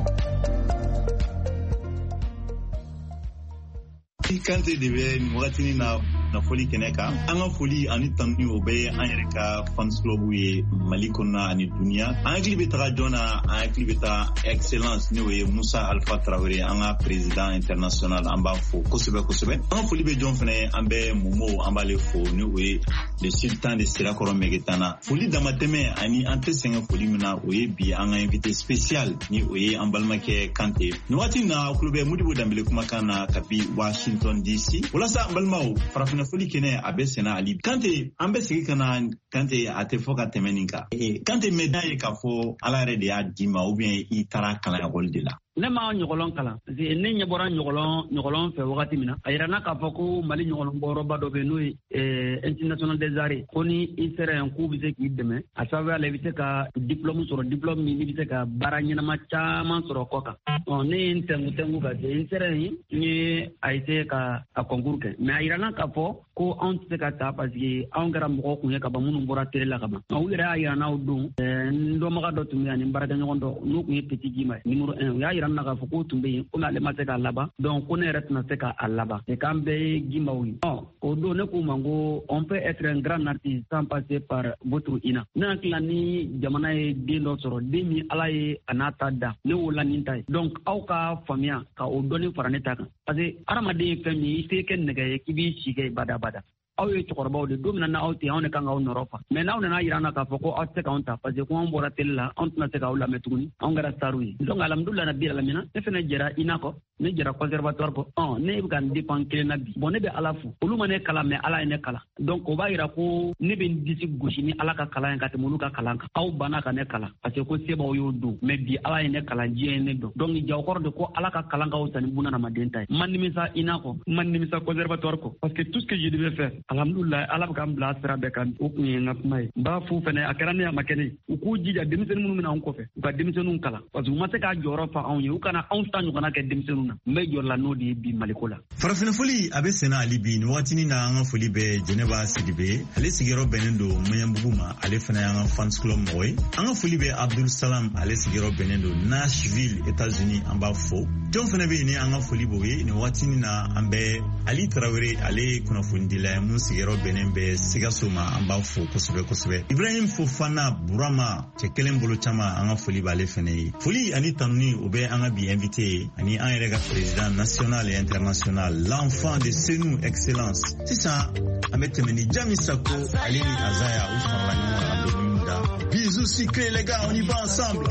[SPEAKER 3] Kante de bɛ nin wagatinin na nafoli kɛnɛ kan. An ka foli ani tanuni o bɛ an yɛrɛ ka fans club ye Mali kɔnɔna ani duniya. An hakili bɛ taga jɔn na, an hakili bɛ taa excellence n'o ye Musa Alpha Traoré, an ka président international, an b'a fo kosɛbɛ kosɛbɛ. An ka foli bɛ jɔn fɛnɛ, an bɛ Momo, an b'ale fo ni o ye le sultan de Sirakɔrɔ Mɛgɛtana. Foli damatɛmɛ ani an tɛ sɛgɛn foli min na o ye bi an ka invité spécial ni o ye an balimakɛ Kante. Nin waati in na aw tulo bɛ Modibo Danbele kumakan na kabi Washington DC. Walasa an balimaw farafin foli kɛnɛ a bɛ sɛnɛ ali Kante, an bɛ sigi ka na Kante a tɛ fɔ ka tɛmɛ nin kan. Kante mɛ da ye k'a fɔ Ala yɛrɛ de y'a d'i ma ou bien i taara kalan ekɔli de la.
[SPEAKER 5] Ne ma ɲɔgɔlɔn kalan parce que ne ɲɛ bɔra ɲɔgɔlɔn fɛ wagati min na a yira n'a k'a fɔ ko Mali ɲɔgɔlɔn bɔyɔrɔba dɔ bɛ n'o ye international des arts ko ni i sera yan k'u bɛ se k'i dɛmɛ a sababuya la i bɛ se ka diplôme sɔrɔ diplôme min i bɛ se ka baara ɲɛnama caman sɔrɔ kɔ kan. Ne ye n tɛnku ka se n sera yen n ye a essayé ka a concours kɛ mais a yira n'a k'a fɔ ko anw tɛ se ka taa parce que anw kɛra mɔgɔ kun ye ka ban minnu bɔra télé la ka ban. U yɛrɛ y'a yira n'aw don n dɔnbaga dɔ tun bɛ yan ni n baarakɛɲɔgɔn dɔ n'o tun ye Petit Jima ye numéro 1 u y'a yira na k'a fɔ k'o tun bɛ yen komi ale ma se k'a laban donc ko ne yɛrɛ tɛna se k'a laban et k'an bɛɛ ye Gimaw ye. O don ne k'u ma ko on peut être un grand artiste sans passer par votre INA. Ne hakili la ni jamana ye den dɔ sɔrɔ den min Ala ye a n'a ta da ne y'o la nin ta ye donc aw ka faamuya ka o dɔnni fara ne ta kan parce que hadamaden ye fɛn min ye i tɛ kɛ nɛgɛ ye k'i b'i si kɛ badabada. Aw ye cɛkɔrɔbaw de don min na aw tɛ anw de kan k'aw nɔrɔ fa mais n'aw nana yira an na k'a fɔ ko aw tɛ se k'anw ta parce que ko anw bɔra télé la anw tɛna se k'aw lamɛn tuguni anw kɛra staru ye donc alhamdulilahi rabbil alamina ne fɛnɛ jɛra INA kɔ ne jɛra conservatoire kɔ ne bɛ ka n dépend kelen na bi bon ne bɛ Ala fo olu ma ne kalan mais Ala ye ne kalan donc o b'a yira ko ne bɛ n disi gosi ni Ala ka kalan ye ka tɛmɛ olu ka kalan kan aw banna ka ne kalan parce que ko sebaw y'o don mais bi Ala ye ne kalan diɲɛ ye ne dɔn donc jaw kɔrɔ de ko Ala ka kalan ka wusa ni buna hadamaden ta ye man nimisa INA kɔ man nimisa conservatoire kɔ parce que tout ce que je devais faire alhamdulilahi Ala bɛ k'an bila sira bɛɛ kan o kun ye n ka kuma ye n b'a fo fɛnɛ a kɛra ne a ma kɛ ne ye u k'u jija denmisɛnnin minnu bɛ na anw kɔfɛ u ka denmisɛnninw kalan parce que u ma se k'a jɔyɔrɔ fa anw ye u kana anw ta ɲɔgɔnna kɛ denmisɛnninw na n bɛ jɔrɔ la n'o de ye bi Maliko la.
[SPEAKER 3] Farafina foli a bɛ sɛnɛ ali bi nin waatinin na an ka foli bɛ Jɛnɛba Sidibe ale sigiyɔrɔ bɛnnen don Maɲanbugu ma ale fana y'an ka fans club mɔgɔ ye an ka foli bɛ Abdul Salam ale sigiyɔrɔ bɛnnen don Nashville États-Unis an b'a fo jɔn fana bɛ yen ni an ka foli b'o ye nin waatinin na an bɛ Ali Traoré ale kunnafonidila ye mun sigiyɔrɔ bɛnnen bɛ Sikaso ma an b'a fo kosɛbɛ kosɛbɛ Ibrahim Fofana Burama cɛ kelen bolo caman an ka foli b'ale fana ye foli ani tanuni o bɛ an ka bi invité ye ani an yɛrɛ ka président national et international l'enfant de Senu Excellence sisan an bɛ tɛmɛ ni Jami Sako ale ni Azaya u farala ɲɔgɔn kan dɔɔni da bisous sucrés les gars on y va ensemble.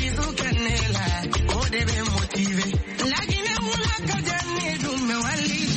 [SPEAKER 6] Lagi me mula kajani dume wali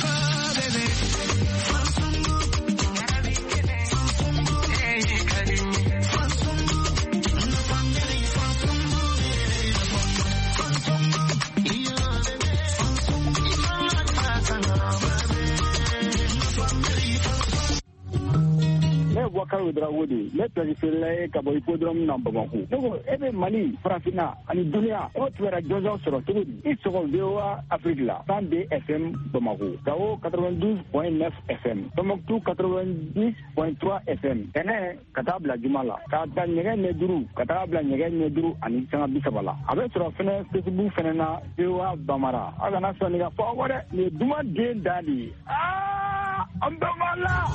[SPEAKER 13] Boubacar Drawodi le préféré ka bo hippodrome na Bamako donc ebe Mali Farafina ani dunia o tuera jojo soro tugudi isoko VOA Afrique la 102 FM Bamako Gao 92.9 FM Tombouctou 90.3 FM ene katabla jumala kata nyege neduru katabla nyege neduru ani sanga bisabala abe soro fene Facebook fene na VOA Bamara aga na so ni ga fo wore ni duma den dali Ambamala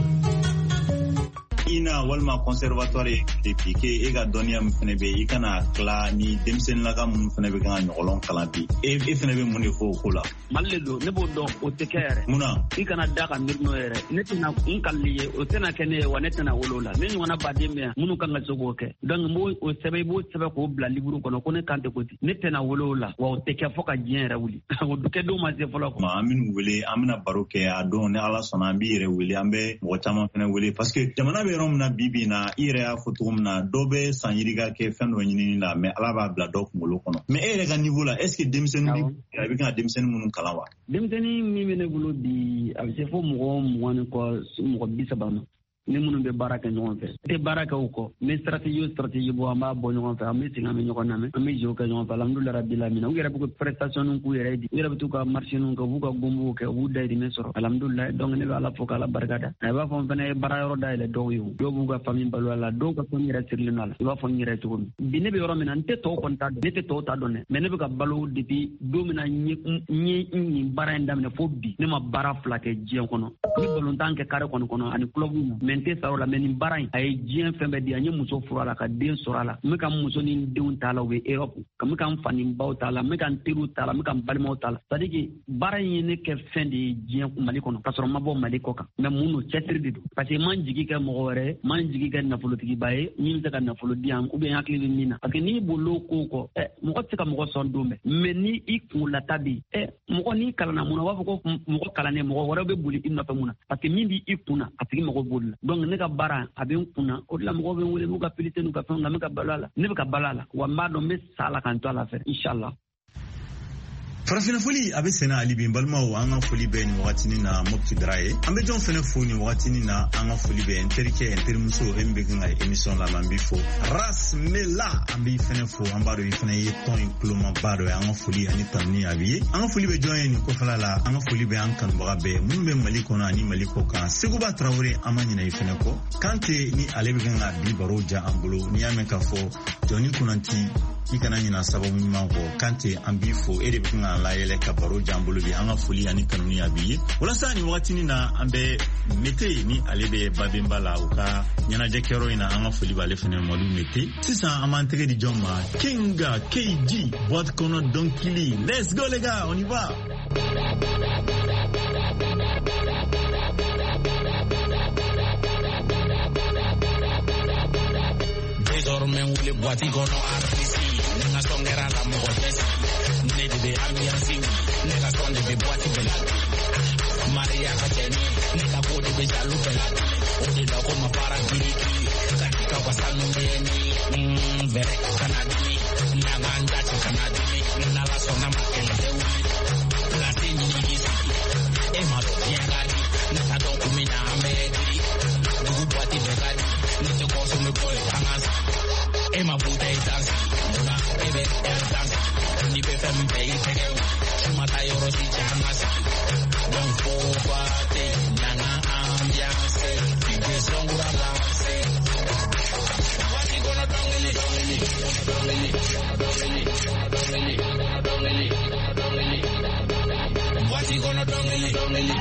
[SPEAKER 3] ina walma conservatoire depuis que ega donia mfene be ikana kla ni demsen laga mun fene be kan nyolon kala bi e fene be mun fo kula
[SPEAKER 5] malle do ne bo do o tekere
[SPEAKER 3] muna
[SPEAKER 5] ikana daga mirno ere netina nkalliye o tena kene wanetena wolola men wana bademe munu kan ngasogo ke donc mo o sebe ko bla liburu kono kone kante koti netena wolola wa o teke foka jere wuli o duke do ma se fola ko
[SPEAKER 3] ma amin wele amina baroke a do ne ala sona bi re wele ambe mo chama fene wele parce que jamana be rom na bibi na ire ya fotum na dobe sanjiriga ke fendo nyini la mais ala ba bla do ko kono mais ere ga niveau la est-ce que demsen bi abi kan demsen munun kalawa
[SPEAKER 5] demseni mi mene bulo bi abi se fo mo woni ko mo bisabana ni munun be baraka ñon fe te baraka uko mais stratégie bo amba bo ñon fe ami singa me ñoko name ami joka ñon fa alhamdulillah rabbil alamin ngi rabu ko prestation ku yere di rabu to ka marché nun ko buka gombo ke wu daydi me soro alhamdulillah donc ne ala foka la barkada ay ba fon fene barayoro dayle do yu do buga famille balu ala do ka fon yere sirlinal ba fon yere to bi ne be yoro men te to kon ta ne te to ta donne mais ne be ka balu depuis do mina ñi bara ndam ne fo bi ne ma bara flake jien kono ni balon tanke kare kono ani club mente sarola menin baran ay jien fembe di anye muso furala ka den sorala me kam muso ni deun tala we Europe kam kam fanin baw tala me kan tiru tala me kan balmo tala sadiki baran yene ke fendi jien Mali kono kasoro mabo Mali koka me munu cetri di parce que man jigi ka mo wore man jigi ka na politiki baye ni ta na folo diam ou bien akli nina parce que ni bolo ko mo ko tika mo ko son dumbe me ni ikula tabi mo ko ni kala na muna wa ko mo ko kala ne mo wore be buli inna fa muna parce que min bi ikuna atigi mo ko bul donc ne ka bara aben kuna o la mo be wole mo ka pilite no ka fanga me ka balala ne be ka balala wa ma do me sala kan to ala fer inshallah
[SPEAKER 3] farafina foli abe sena ali bin balmawo an ka foli be ni watini na mopti draye ambe jon fene foni watini na an ka foli be interike intermuso embe kan ay emission la mambi fo ras mela ambe fene fo ambaro fene ye ton incluma baro an ka foli ani tamni abi an ka foli be jon ni ko fala la an ka foli be an kan baga be mun be Mali kono ani Mali ko kan seguba Traoré amani na fene ko kante ni ale be kan abi baro ja ambulo ni amen ka fo joni kunanti ikana nyina sababu mango kante ambi fo ere be kan la yele ka baro jambulo bi an ka foli ani kanuni abi wala sani wakati ni na ambe mete ni ale be babemba la uka nyana jekero ina an ka foli ba le fene modu mete sisa amantege di joma Kinga KG boîte kono donkili let's go les gars on y va
[SPEAKER 14] désormais où les boîtes kono artisi nga songera la mo ne de ambiance ne la sonde be boîte bela Maria Kacheni ne la bode be jalu bela o de da ko ma para giriki katika wasanu meni vere kanadi na nganda kanadi na la sona makele la tini gisi e ma yengani na ta don kumina amedi du boîte bela ne te consomme boy angasa e ma bude dance na ebe dance ni be fem be itege mata yoro si chamasa don fobate nana ambiance be songura lance wati gonna dongeli wati gonna dongeli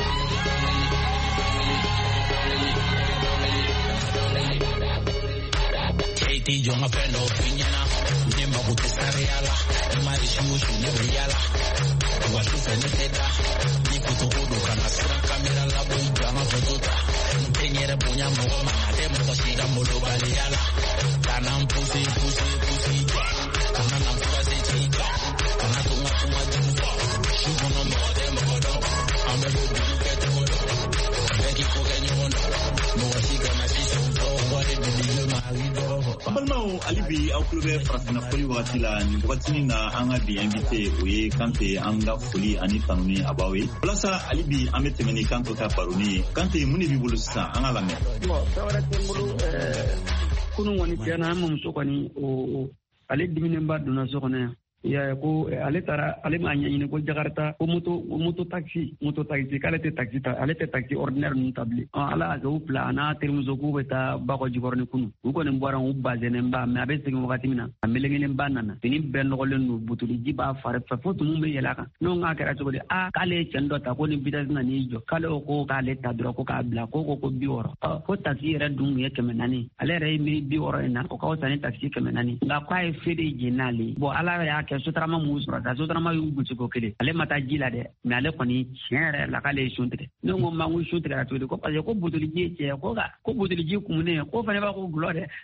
[SPEAKER 14] Katie Jonga feno pinyana Nema kutesariala Marishu nebeyala Washu feneteda Nikutu hudu kana sura kamera labu Jama fotota Tenyere punya mwoma Atemo kashira molo baliyala Kana mpusi Kana namfura sechika Kana tunga jumfa Shukono mwade mwodo Amebo bulukete mwodo Beki koke nyondo Mwashika na shisho Wale bibiyo marido
[SPEAKER 3] balmao ali alibi aw kulube farafina foli wagati la ni wagati na an ka bi invité o ye Kante an ka foli ani tanuni abawe walasa alibi an bɛ tɛmɛ ni Kanto ka baroni ye Kante mun de b'i bolo sisan an ka lamɛn.
[SPEAKER 5] Bon sawara tɛ n bolo kunun kɔni tiɲɛna an mamuso kɔni ale diminenba donna so kɔnɔ yan. Ya ko ale taara ale m'a ɲɛɲini ko Jakarta ko moto taxi k'ale tɛ taxi ta ale tɛ taxi ordinaire ninnu ta bilen ala y'a kɛ u fila a n'a terimuso k'u bɛ taa Bakɔ Jikɔrɔni kunu u kɔni bɔra u bazɛnenba mais a bɛ segin wagati min na a melengelenba nana fini bɛɛ nɔgɔlen don butuliji b'a fari fɛ fo tumu bɛ yɛlɛ a kan n'o k'a kɛra cogo di k'ale ye cɛnin dɔ ta ko ni vitesse na n'i jɔ k'ale ko k'ale ta dɔrɔn ko k'a bila ko 60 ko taxi yɛrɛ dun ye 400 ale yɛrɛ ye miiri 60 in na o ka fisa ni taxi 400 nka k'a ye feere jɛ n'ale bon ala y'a kɛ sotarama mun sɔrɔ ta sotarama y'u gosi ko kelen ale ma taa ji la dɛ mais ale kɔni tiɲɛ yɛrɛ la k'ale ye sun tigɛ ne ko ma ko sun tigɛra cogo di ko parce que ko butuliji ye cɛ ko butuliji kumunen ko fana b'a ko gulɔ dɛ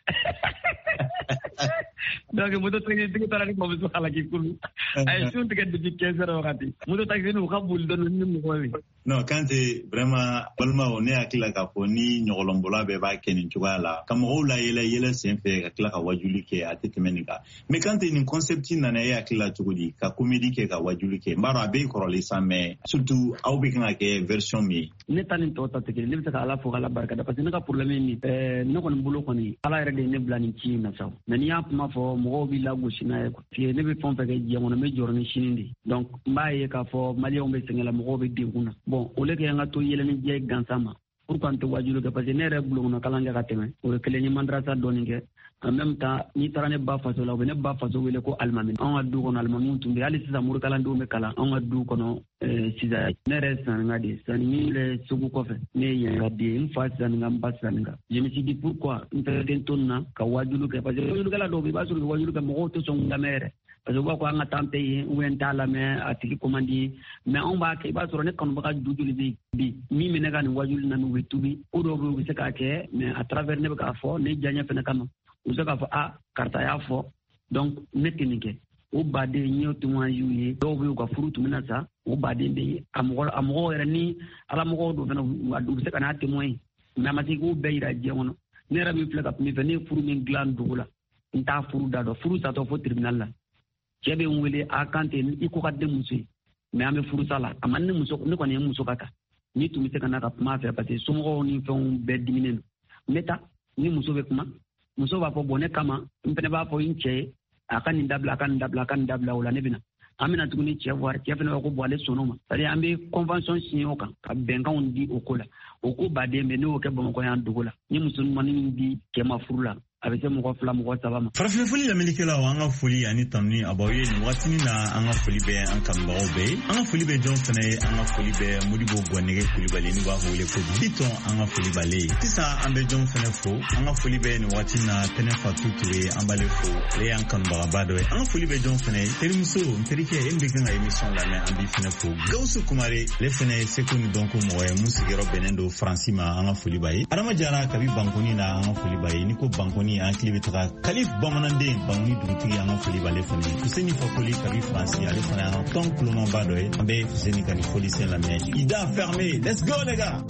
[SPEAKER 5] donc moto tigi taara ni bamuso halaki kulu a ye sun tigɛ depuis 15 heures wagati moto taxi u ka boli dɔɔni ni mɔgɔ ye.
[SPEAKER 3] Non Kante vraiment balimaw ne hakili la k'a fɔ ni ɲɔgɔlɔnbɔla bɛɛ b'a kɛ nin cogoya la ka mɔgɔw la yɛlɛ sen fɛ ka tila ka wajuli kɛ a tɛ tɛmɛ nin kan mais Kante nin concept nana e hakili la cogo di ka comédie kɛ ka wajuli kɛ n b'a dɔn a bɛ kɔrɔlen sa mais surtout aw bɛ kan ka kɛ version min ye.
[SPEAKER 5] Ne ta ni tɔw ta tɛ kelen ne bɛ se ka ala fo k'ala barikada parce que ne ka problème ye min ne kɔni bolo kɔni ala yɛrɛ de ye ne bila nin ci in na sa mais n'i y'a kuma fɔ mɔgɔw b'i lagosi n'a ye quoi ne bɛ fɛn o fɛn kɛ diɲɛ kɔnɔ n bɛ jɔrɔ ni sini de donc n b'a ye k'a fɔ maliyɛnw bɛ sɛgɛn la mɔgɔw bɛ degun na bon o le kɛ an ka to yɛlɛnijɛ gansan ma pour qu'on te wajulu kɛ parce que ne yɛrɛ bulon kɔnɔ kalan kɛ ka tɛmɛ o ye kelen ye madrasa dɔɔni kɛ en même temps n'i taara ne ba faso la u bɛ ne ba faso wele ko alimami anw ka du kɔnɔ alimamiw tun bɛ hali sisan murukalandenw bɛ kalan anw ka du kɔnɔ sisan ne yɛrɛ ye saninka de ye sanni yɛrɛ segu kɔfɛ ne ye yanka de ye n fa saninka n ba saninka je me suis dit pourquoi n tɛ den to nin na ka wajulu kɛ parce que wajulikɛla dɔw bɛ i b'a sɔrɔ wajulu kɛ mɔgɔw tɛ sɔn lamɛn yɛrɛ parce que u b'a fɔ an ka taa an tɛ yen ou bien n t'a lamɛn a tigi commande mais anw b'a kɛ i b'a sɔrɔ ne kanubaga ju joli bɛ bi min bɛ ne ka nin wajulu na u bɛ tubi ko dɔw bɛ u bɛ se k'a kɛ mais à travers ne bɛ k'a fɔ ne diyaɲɛ fana kama u bɛ se k'a fɔ karisa y'a fɔ donc ne tɛ nin kɛ o baden n y'o témoin y'u ye dɔw bɛ u ka furu tun bɛna sa o baden bɛ yen a mɔgɔw yɛrɛ ni ala mɔgɔw dɔ fana u bɛ se ka n'a témoin mais a ma se k'u bɛɛ yira diɲɛ kɔnɔ ne yɛrɛ min filɛ ka kuma fɛ ne ye furu min dilan dugu la n t'a furu da dɔn furu satɔ fo tribunal la cɛ bɛ n wele Kante i ko ka den muso ye mais an bɛ furusa la a ma ne kɔni ye muso ka ta ni tun bɛ se ka na ka kuma fɛ parce que somɔgɔw ni fɛnw bɛɛ diminen don ne ta ni muso bɛ kuma muso b'a fɔ bon ne kama n fana b'a fɔ n cɛ ye a ka nin dabila a ka nin dabila a ka nin dabila o la ne bɛna an bɛna tuguni cɛ voir cɛ fana b'a ko bon ale sɔnn'o ma c'est à dire an bɛ convention signé o kan ka bɛnkanw di o ko la o ko baden bɛ ne y'o kɛ Bamakɔ yan dogo la n ye musomanin min di cɛ ma furu la a bɛ se mɔgɔ 2 mɔgɔ 3 ma.
[SPEAKER 3] Farafin foli lamɛnnikɛlaw an ka foli ani tanuni abaw ye nin waatini na an ka foli bɛ an kanubagaw bɛɛ an ka foli bɛ jɔn fana ye an ka foli bɛ Modibo Gwanege Kulibali ni b'a wele ko Biton an ka foli b'ale ye sisan an bɛ jɔn fana fo an ka foli bɛ nin waati na Tɛnɛ Fatu Ture an b'ale fo ale y'an kanubagaba dɔ ye an ka foli bɛ jɔn fana ye terimuso n terikɛ e bɛ kan ka émission lamɛn an b'i fana fo Gawusu Kumare ale fana ye seko ni dɔnko mɔgɔ ye mun sigiyɔrɔ bɛnnen don Faransi ma an ka foli b'a ye Adama Jara kabi Bankoni na an ka foli b'a ye ni ko Bankoni an kili bɛ taga Kalif bamananden Bangoni dugutigi an ka foli b'ale fana ye Fuseni Fakoli kabi Faransi ale fana y'an ka tɔn kulonmanba dɔ ye an bɛ Fuseni ka ni foli sen lamɛn Ida fermé let's go les gars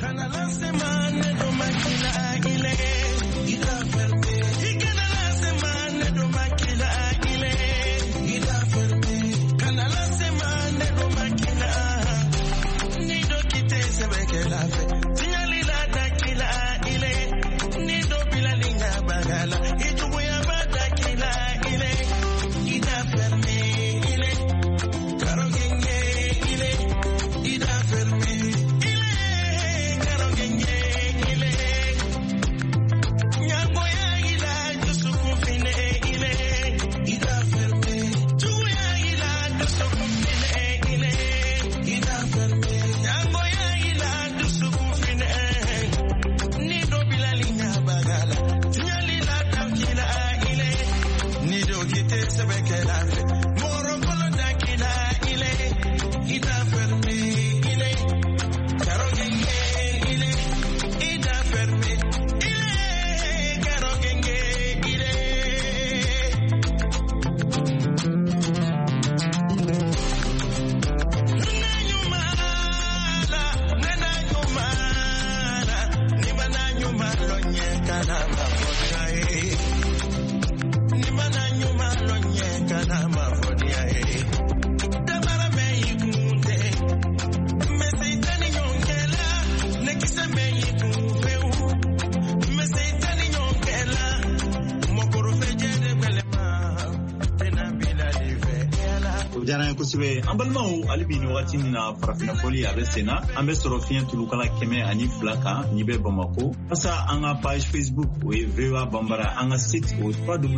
[SPEAKER 10] Ni
[SPEAKER 3] kosɛbɛ an balimaw hali bi ni wagati min na farafinafɔli a bɛ senna an bɛ sɔrɔ fiɲɛ tulukala 102 kan ni bɛ Bamako wasa an ka page Facebook o ye VOA Bambara an ka site o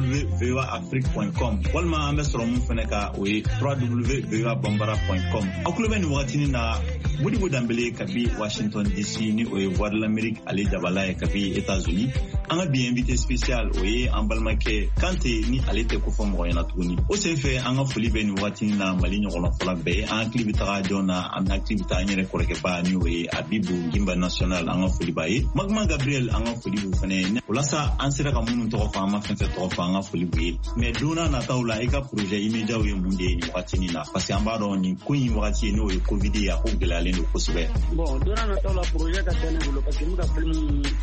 [SPEAKER 3] www.voaafrique.com walima an bɛ sɔrɔ mun fɛnɛ ka o ye www.voabambara.com aw kulo bɛ ni wagati min na Modibo Dambele kabi Washington DC ni o ye Voix de l'Amérique ale Jabala ye kabi États-Unis an ka bi invité spécial o ye an balimakɛ Kante ni ale tɛ ko fɔ mɔgɔ ɲɛna tuguni o senfɛ an ka foli bɛ ni wagati min na Mali ɲɔgɔnna fɔla bɛɛ an hakili bɛ taga jɔn na an hakili bɛ taga an yɛrɛ kɔrɔkɛba ni o ye Abibu Gimba National an ka foli b'a ye Magma Gabriel an ka foli b'u fɛnɛ o la sa an sera ka minnu tɔgɔ fɔ an ma fɛn fɛn tɔgɔ fɔ an ka foli b'u ye mais donna nataw la i ka projet immédiat ye mun de ye ni wagati nin na parce que an b'a dɔn nin ko in wagati ye n'o ye Covid ye a ko gɛlɛyalen don kosɛbɛ.
[SPEAKER 5] Bon donna nataw la projet ka tɛnɛ bolo parce que n bɛ ka film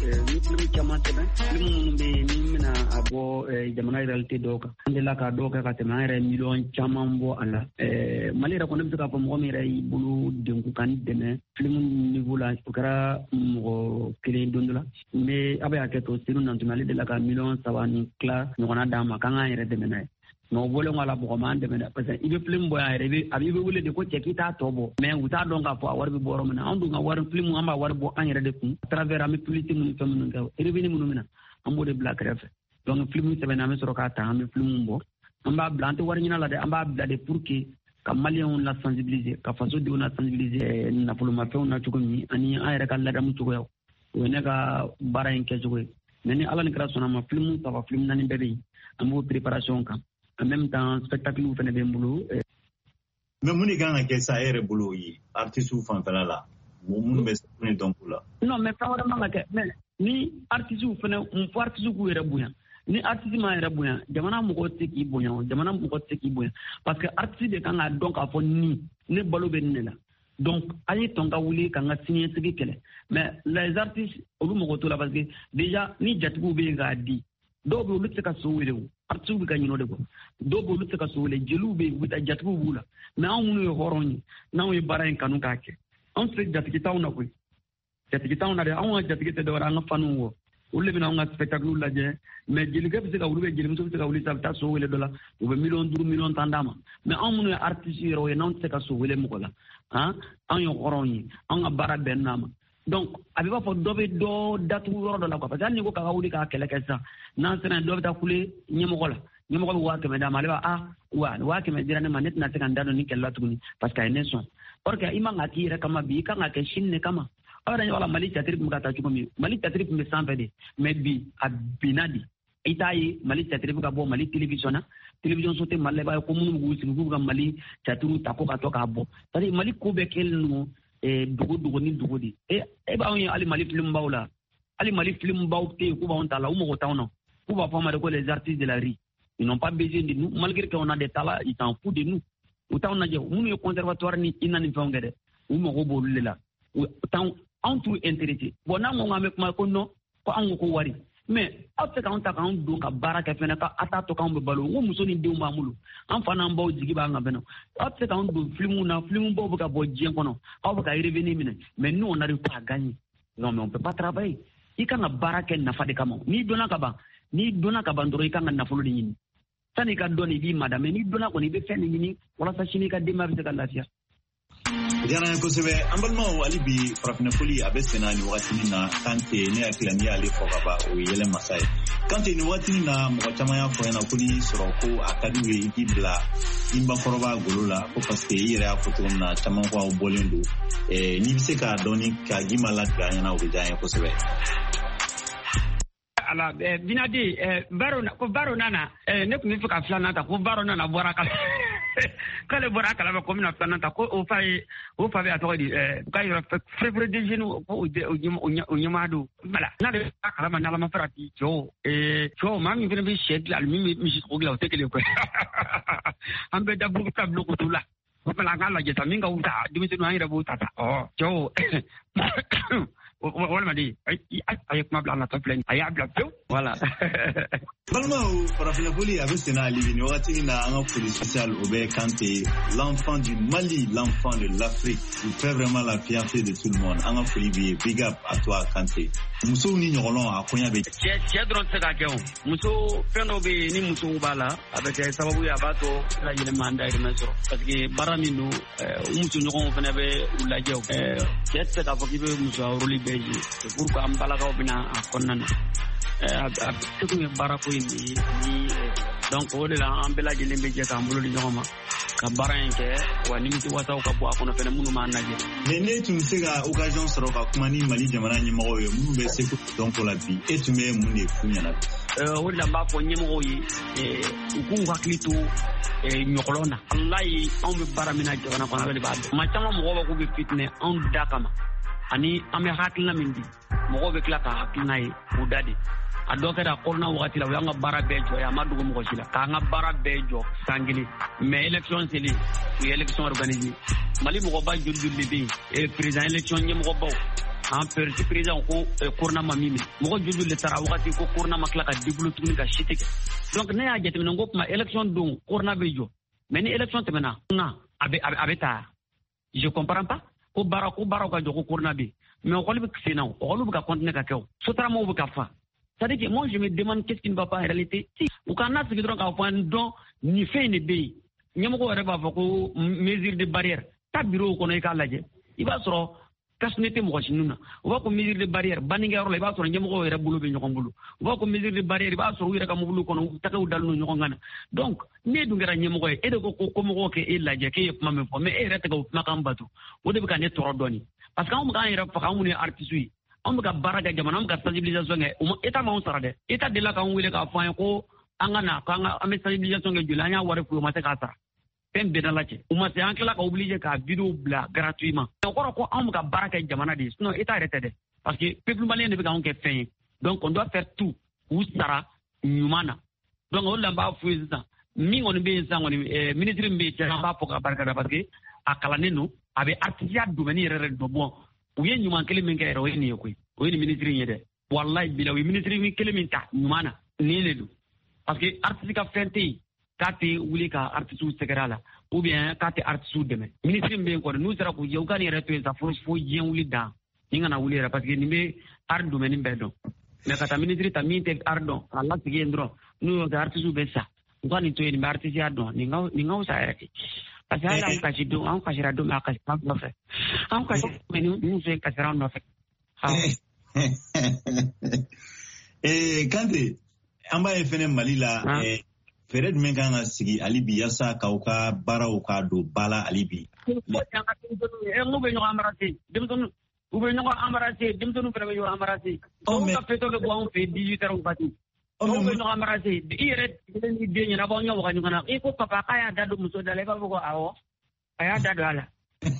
[SPEAKER 5] caman tɛmɛ film minnu bɛ yen ni bɛna a bɔ jamana réalité dɔw kan an delila ka dɔw kɛ ka tɛmɛ an yɛrɛ miliyɔn caman bɔ a la Mali yɛrɛ kɔni bɛ se k'a fɔ mɔgɔ min yɛrɛ y'i bolo degun kan dɛmɛ film niveau la o kɛra mɔgɔ kelen don dɔ la mais a bɛ hakɛ to senu nantuma ale delila ka miliyɔn 3 ni tila ɲɔgɔnna d'an ma k'an k'an yɛrɛ dɛmɛ n'a ye mais o bɔlen kɔ a la mɔgɔ m'an dɛmɛ dɛ parce que i bɛ film bɔ yan yɛrɛ a b'i bɛ wele de ko cɛ k'i t'a tɔ bɔ mais u t'a dɔn k'a fɔ a wari bɛ bɔ yɔrɔ min na an dun ka wari film an b'a wari bɔ an yɛrɛ de kun à travers an bɛ publicité minnu fɛn minnu kɛ revenu minnu mina an b'o de bila kɛrɛfɛ donc film sɛbɛnna an bɛ sɔrɔ k'a ta an bɛ film bɔ an b'a bila an tɛ wari ɲini la dɛ an b'a bila de pour que ka maliyɛnw la sensibiliser ka fasodenw la sensibiliser nafolomafɛnw na cogo min ani an yɛrɛ ka ladamu cogoyaw o ye ne ka baara in kɛcogo ye mais ni ala ni kɛra sɔnna ma film 3 film 4 bɛɛ bɛ yen an b'o préparation kan en même temps spectacle fɛnɛ bɛ n bolo
[SPEAKER 3] mais mun de kan ka kɛ sa e yɛrɛ bolo ye artistes fanfɛla la mun bɛ sɛbɛn donc la
[SPEAKER 5] non mais fɛn wɛrɛ man ka kɛ mais ni artistes fɛnɛ mun fɔ artistes k'u yɛrɛ bonya ni artiste ma yɛrɛ bonya jamana mɔgɔw tɛ k'i bonya jamana mɔgɔw tɛ k'i bonya parce que artiste de kan ka dɔn k'a fɔ ne balo bɛ nin de la donc a ye tɔn ka wuli ka n ka siniɲɛsigi kɛlɛ mais les artistes olu mɔgɔ to la parce que déjà ni jatigiw bɛ yen k'a di dɔw bɛ olu tɛ se ka so wele o artistes bɛ ka ɲinɛ o de kɔ dɔw bɛ olu tɛ se ka so wele jeliw bɛ yen u bɛ taa jatigiw b'u la mais anw minnu ye hɔrɔn ye n'anw ye baara in kanu k'a kɛ anw tɛ jatigi t'anw na koyi jatigi t'anw na dɛ anw ka jatigi tɛ dɔwɛrɛ an ka fanuw wɔ olu de bɛ na anw ka spectacle lajɛ mais jelikɛ bɛ se ka wuli bɛ jelimuso bɛ se ka wuli sa bɛ taa so wele dɔ la u bɛ miliyɔn 5 miliyɔn 10 d'a ma mais anw minnu ye artistes yɛrɛ ye n'anw tɛ se ka so wele mɔgɔ la anw ye hɔrɔn ye anw ka baara bɛn n'a ma donc a bɛ b'a fɔ dɔ bɛ dɔ datugu yɔrɔ dɔ la quoi parce que hali n'i ko k'a wuli k'a kɛlɛ kɛ sisan n'an sera dɔ bɛ taa kule ɲɛmɔgɔ la ɲɛmɔgɔ bɛ 500 d'a ma ale b'a wa 500 dira ne ma ne tɛna se ka n da don ni kɛlɛ la tuguni parce que a ye ne sɔn or que i man ka k'i yɛrɛ kama bi i kan ka kɛ sini de kama aw yɛrɛ ɲɛ b'a la Mali teatire tun bɛ ka taa cogo min Mali teatire tun bɛ sanfɛ de mais bi a binna de i t'a ye Mali teatire bɛ ka bɔ Mali télévision na télévision so tɛ Mali la i b'a ye ko minnu b'u sigi k'u ka Mali teatire ta ko ka to k'a bɔ c'est à dire Mali ko bɛɛ kɛlen don dogo ni dogo de e b'anw ye hali Mali film baw la hali Mali film baw tɛ yen k'u b'anw ta la u mɔgɔ t'anw na k'u b'a fɔ a ma de ko les artistes de la rue ils n'ont pas besoin de nous malgré qu'on a des talents ils s'en foutent de nous u t'anw lajɛ minnu ye conservatoire ni INA ni fɛnw kɛ dɛ u mago b'olu de la anw t'u intéressé bon n'an ko k'an bɛ kuma ko non ko anw ko ko wari mais aw tɛ se k'anw ta k'anw don ka baara kɛ fɛnɛ k'a t'a to k'anw bɛ balo n ko muso ni denw b'an bolo an fa n'an baw jigi b'an kan fɛnɛ aw tɛ se k'anw don film na film baw bɛ ka bɔ diɲɛ kɔnɔ aw bɛ ka revenu minɛ mais nous on n'arrive pas à gagner non mais on peut pas travailler i kan ka baara kɛ nafa de kama n'i donna ka ban dɔrɔn i kan ka nafolo de ɲini san'i ka dɔn i b'i mada mais n'i donna kɔni i bɛ fɛn de ɲini walasa sini i ka denbaya bɛ se ka lafiya.
[SPEAKER 3] Diyara n ye kosɛbɛ an balimaw hali bi farafinafɔli a bɛ senna nin wagati min na Kante ne hakili la n'i y'ale fɔ ka ban o ye yɛlɛ masa ye Kante nin wagati min na mɔgɔ caman y'a fɔ ɲɛna ko n'i sɔrɔ ko a ka d'u ye i k'i bila i bakɔrɔba golo la ko parce que i yɛrɛ y'a fɔ cogo min na caman ko aw bɔlen don n'i bɛ se k'a dɔn ni ka Gima latigɛ an ɲɛna o bɛ diya n ye kosɛbɛ.
[SPEAKER 5] Ala Binadi baro nana ne tun bɛ fɛ ka filanan ta ko baro nana bɔra k'ale bɔra kalama ko bɛna filanan ta ko o fa bɛ a tɔgɔ di k'a yɔrɔ fɛrɛfɛrɛ des jeunes ko o ɲɛmaa don voilà n'ale b'a kalama n'ala ma fara di cɛw maa min fana bɛ sɛ dilan ani min bɛ misi sogo dilan o tɛ kelen koyi an bɛ da buru tableau ko tu la o fana an k'a lajɛ sa min ka wuta denmisɛnninw an yɛrɛ b'o ta cɛw o walima di ay kuma bila na taplane ay abla pew voilà
[SPEAKER 3] balma farafina foli avec sena ali ni wakati na anga foli spécial Obey Kanté, l'enfant du Mali, l'enfant de l'Afrique. Il fait vraiment la fierté de tout le monde. Anga foli big up à toi Kanté. Muso ni nyolon a konya be
[SPEAKER 5] che dron se ka kew muso fendo be ni muso bala avec sababu ya bato la yele manda de meso parce que baramino muso nyoko fena be ulajew che se ka foki be muso roli beji pourquoi am bala ka bina akonnana tukume barako ni donc o de la am bela jele be je ka mbulo di nyoma ka baranke wa ni muso wata ka bo akono fena munu manaje
[SPEAKER 3] ne tu se ga occasion soro ka kuma ni Mali jamana ni mawo yo munu be se donc la vie et tu me munu funya na
[SPEAKER 5] o de la ba ko nyemo yi ku haklitu nyokolona wallahi on be baramina jona ko na be ba ma tama mo ko be fitne on dakama ani ame hakilna mindi mo be kla ka hakilna yi udadi adoka da korna wakati la yanga bara bejo ya madugo mo sila ka nga bara bejo sangili mais élection c'est les élections organisées Mali mo ba juljul libi et président élection nyem ko baw en président ko korna mamimi mo ko juljul le tara wakati ko korna makla ka diblu tuni ka shitike donc ne ya jeti men ngop ma élection dong korna bejo mais ni élection temena na abeta je comprends pas ko bara ka jogo korna be mais ko libi ksena ko libi ka continuer ka kew sotara mo bu ka fa. C'est-à-dire que moi, je me demande qu'est-ce qui ne va pas en réalité. Si, ou quand on a ce qui doit point dont ni fait ni bé, ni mon corps va faire mesure de barrière. Ta bureau qu'on a calagé, il va se rendre casse-nette moi chez nous. On va comme mesure de barrière. Baningar le va se rendre ni mon corps est boulot bien boulot. On va comme mesure de barrière, il va se rendre comme boulot qu'on a taqué ou dans le nyongana. Donc, ni donc ni mon corps et de comme on que il l'a dit que il m'a fait mais il reste comme macambatu. Ou de bien être redonné. Parce qu'on gagne il va faire on est artiste. On ka baraga jamana on ka sensibilisation nge eta ma on sarade eta de la ka on wile ka fa ko angana ka anga am sensibilisation nge julanya ware fu ma te ka sara pen be dalache uma se ankla ka obligé ka vidéo bla gratuitement ko on ka baraga jamana de sinon eta arrêté de parce que peuple malien ne be ka on ke fait donc on doit faire tout ou sara nyumana donc on lamba fu ça mi on be ça on ministre mbe tera ba pour ka baraga parce que akala nenu abe artisanat domaine rere do bon uye nyuma kele min kere o ni ko o ni ministre yede wallahi bila wi ministre mi kele min ta nyuma na ni le du parce que artiste ka fente kate wuli ka artiste sekerala ou bien kate artiste deme ministre mbe ko nous sera ko yew kan yere to sa fo yen wuli da ninga na wuli parce que ni be art domaine mbe do mais kata ministre ta min te ardon Allah tige ndro nous ga artiste be sa ngani to ni artiste ardon ninga sa ereke parce que là on cache do on cache rado ma cache pas no fait on cache mais nous fait cache rado no fait
[SPEAKER 3] Kanté amba fene Mali la fere men kan sigi alibi yasa ka o ka bara o ka do bala alibi
[SPEAKER 5] ngo be no amarati dem ton u be no amarati dem ton fere yo amarati o ka feto ke bo on fait 18 heures bati o be no amarati ire ni de ni na bo nyo ka nyana e ko papa kaya dadu muso dale ba ko awo aya dadu ala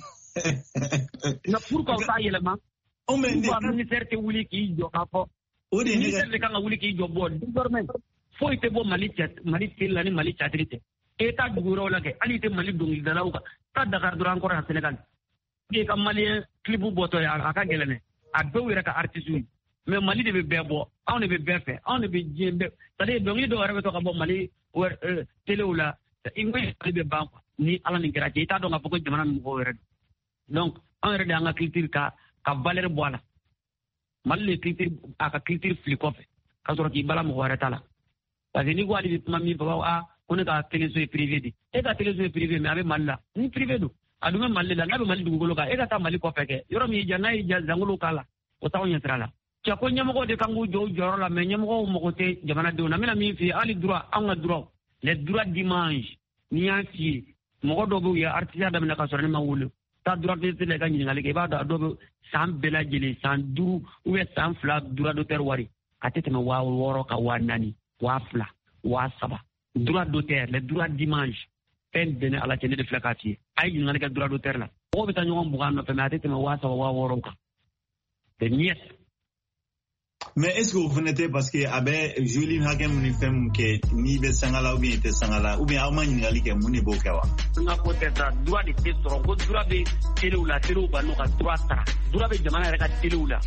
[SPEAKER 5] na pour ko sa yele ma o men de ministère te wuli ki jo ka fo o de ni de kan wuli ki jo bo désormais faut ite bo Mali la ni Mali chatrite eta duguro la ke ali te Mali dongi dala u ka Dakar dura encore en Sénégal e ka Mali clipu boto ya aka gelene a do wira ka artiste mais Mali de be bebo on be befe on be jembe tade dongi do wara to ka bo Mali télé ula ingwe be bank ni ala ni kira eta do nga poko jamana mo wera donc on rede anga culture ka valeur boala Mali culture aka culture flikofe ka so ki bala mo wara tala parce que ni ko ali mami baba on ka télévision privée di e ka télévision privée mais abe malla ni privé do adume Mali la nabe Mali dugolo ka e ka ta Mali ko feke yoro mi jana i jangulu kala o taw nyetrala ci ko nyamo ko de kangu joro la mais nyamo ko mo ko te jamana do na mina mi fi ali droit on a droit les droits dimanche ni anti mo ko do bu ya artiste da na ka so ni ma wulu ta droit de le ganyi ngale ke ba do sam bela jeli san du ou sam fla droit d'auteur wari atete ma wa woro ka wanani wa fla wa saba droit d'auteur les droits dimanche pen bene ala tene de flakati ay ngale ka droit d'auteur la o be tanyo mbu kan no pe atete ma wa saba wa woro ka de nies.
[SPEAKER 3] Mais est-ce que vous venez parce que abe Julie Hakem ni fem ke ni be sangala ou bien te sangala ou bien awma ni ngali ke muni bo kawa
[SPEAKER 5] nga ko teta droit de testro ko droit be télé ou la télé ou ba no ka droit sara droit be jamana reka télé ou la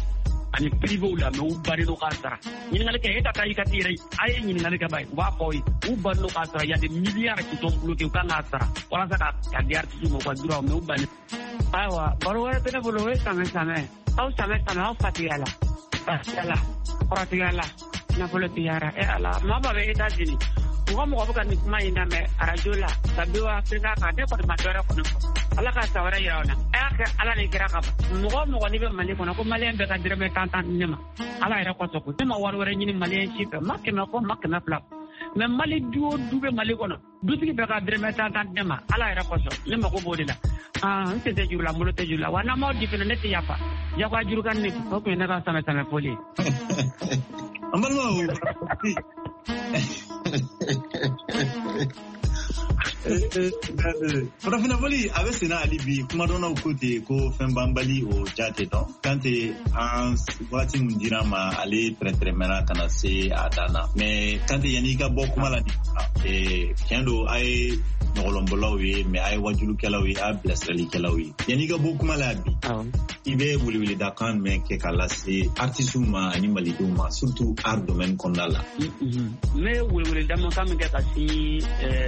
[SPEAKER 5] ani privé la me u bari no kasara ɲininkali kɛ e ka taa i ka t'i yɛrɛ a ye ɲininkali kɛ ba ye u b'a fɔ ye u bari no kasara y a des milliards qui sont bloqués u kan k'a sara walasa ka di artiste ma u ka droit mais u bani ayiwa baro wɛrɛ tɛ ne bolo o ye samɛ aw samɛ aw fatigala kɔrɔtigala nafolo tigara ala maa ba bɛ États-Unis mɔgɔ bɛ ka nin kuma in lamɛn radio la ka bɛ wa Afrika kan ne kɔni ma dɔ wɛrɛ kɔni fɔ ala ka sa wɛrɛ yira aw la a y'a kɛ ala de kɛra ka ban mɔgɔ n'i bɛ Mali kɔnɔ ko maliyɛn bɛɛ ka dɛrɛmɛ 10 ne ma ala yɛrɛ kɔsɔn ko ne ma wari wɛrɛ ɲini maliyɛn si fɛ ma 100 fɔ ma 200 mais Mali du o du bɛ Mali kɔnɔ dutigi bɛɛ ka dɛrɛmɛ 10 ne ma ala yɛrɛ kɔsɔn ne mako b'o de la n sen tɛ juru la n bolo tɛ juru la wa n'an m'aw di fɛnɛ ne tɛ yafa yafa juru kan ne o tun ye ne ka samɛ foli ye
[SPEAKER 3] an balimaw farafina fɔli a bɛ senna hali bi kuma dɔnnaw ko ten ko fɛn banbali o ja tɛ dɔn Kante an wagati min dira ma ale tɛrɛtɛrɛmɛna ka na se a dan na mais Kante yanni i ka bɔ kuma la tiɲɛ don a ye ɲɔgɔlɔnbɔlaw ye mais a ye wajulukɛlaw ye a ye bilasiralikɛlaw ye yanni i ka bɔ kuma la bi i bɛ weleweledakan jumɛn kɛ k'a lase artisiw ma ani malidenw ma surtout art domaine kɔnɔna la
[SPEAKER 5] n bɛ weleweledakan min kɛ ka sin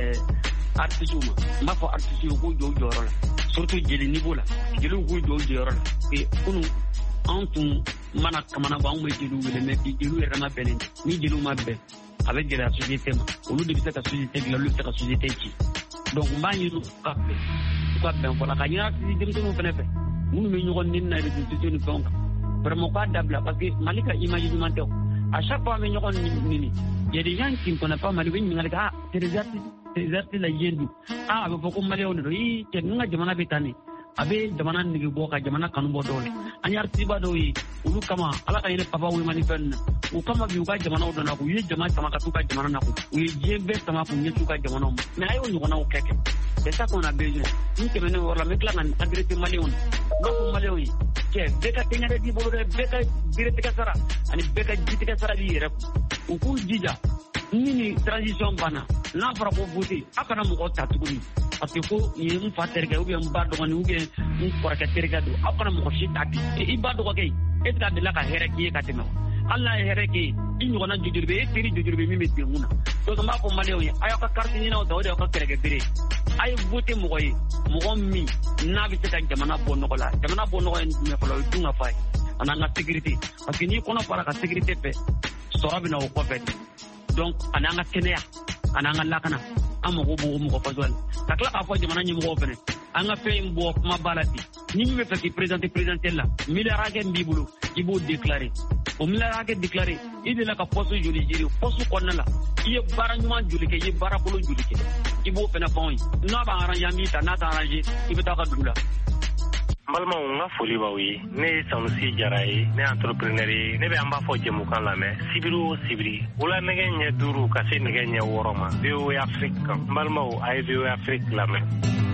[SPEAKER 5] artisiw ma n b'a fɔ artisiw k'u jɔ u jɔyɔrɔ la surtout jeli niveau la jeliw k'u jɔ u jɔyɔrɔ la kunun an tun mana kamana bɔ anw bɛ jeliw wele mais bi jeliw yɛrɛ ma bɛnnen ni jeliw ma bɛn a bɛ gɛlɛya société ma olu de bɛ se ka société dilan olu bɛ se ka société ci donc n b'a ɲini u ka bɛn fɔlɔ ka ɲini artiste denmisɛnninw fɛnɛ fɛ minnu bɛ ɲɔgɔn nini na réseaux sociaux ni fɛnw kan vraiment k'a dabila parce que Mali ka image ɲuman tɛ o à chaque fois an bɛ ɲɔgɔn nini il y a des gens qui ne connaissent pas Mali u bɛ ɲininkali kɛ c'est des artistes la yen dun a bɛ fɔ ko maliyɛnw de don cɛ n ka jamana bɛ taa nin a bɛ jamana nege bɔ ka jamana kanu bɔ dɔw la an ye artiste dɔw ye olu kama ala ka yɛlɛ papa wuli mani fɛn na u kama bi u ka jamanaw dɔn na u ye jama sama ka t'u ka jamana na u ye diɲɛ bɛɛ sama k'u ɲɛsin u ka jamanaw ma mais a y'o ɲɔgɔnnaw kɛ c'est ça qu'on a besoin n tɛmɛnen o yɔrɔ la n bɛ tila ka nin adressé maliyɛnw na n b'a fɔ maliyɛnw ye cɛ bɛɛ ka kɛɲɛ b'i bolo dɛ bɛɛ ka beretigɛ sara ani bɛɛ ka jitigɛ sara b'i yɛrɛ u k'u jija ni transition banna n'a fɔra ko voter a kana mɔgɔ ta tuguni parce que ko nin ye n fa terikɛ ou bien n ba dɔgɔnin ou bien n kɔrɔkɛ terikɛ don aw kana mɔgɔ si ta bi i ba dɔgɔkɛ est ce que a delila ka hɛrɛ k'i ye ka tɛmɛ hali n'a ye hɛrɛ k'i ye i ɲɔgɔnna jojoli bɛ e teri jojoli bɛ min bɛ degun na donc n b'a fɔ maliyɛnw ye a y'aw ka carte ɲininaw ta o de y'aw ka kɛlɛkɛ bere a ye voter mɔgɔ ye mɔgɔ min n'a bɛ se ka jamana bɔ nɔgɔ la jamana bɔ nɔgɔ ye jumɛn fɔlɔ o ye dun ka fa ye a n'an ka sécurité parce que n'i kɔnɔ fara ka sécurité fɛ sɔrɔ bɛ na o kɔfɛ donc a n'an ka kɛnɛya a n'an ka lakana an mago b'o mɔgɔ fasuali ka tila k'a fɔ jamana ɲɛmɔgɔw fɛnɛ an ka fɛn in bɔ kuma b'a la bi ni min bɛ fɛ k'i présenter présidentielle la milliard hakɛ min b'i bolo i b'o déclarer o milliard hakɛ déclarer i delila ka poste joli jiri poste kɔnɔna la i ye baara ɲuman joli kɛ i ye baara kolon joli kɛ i b'o fɛnɛ fɔ anw ye n'a b'a arranger an b'i ta n'a t'a arranger i bɛ taa ka dugu la
[SPEAKER 15] n balimaw n ka foli b'aw ye ne ye Sanusi Jara ye ne ye entrepreneur ye ne bɛ an b'a fɔ jɛmukan lamɛn sibiri o sibiri wula nɛgɛ ɲɛ 5 ka se nɛgɛ ɲɛ 6 ma VOA Afrique kan n balimaw a ye VOA Afrique lamɛn.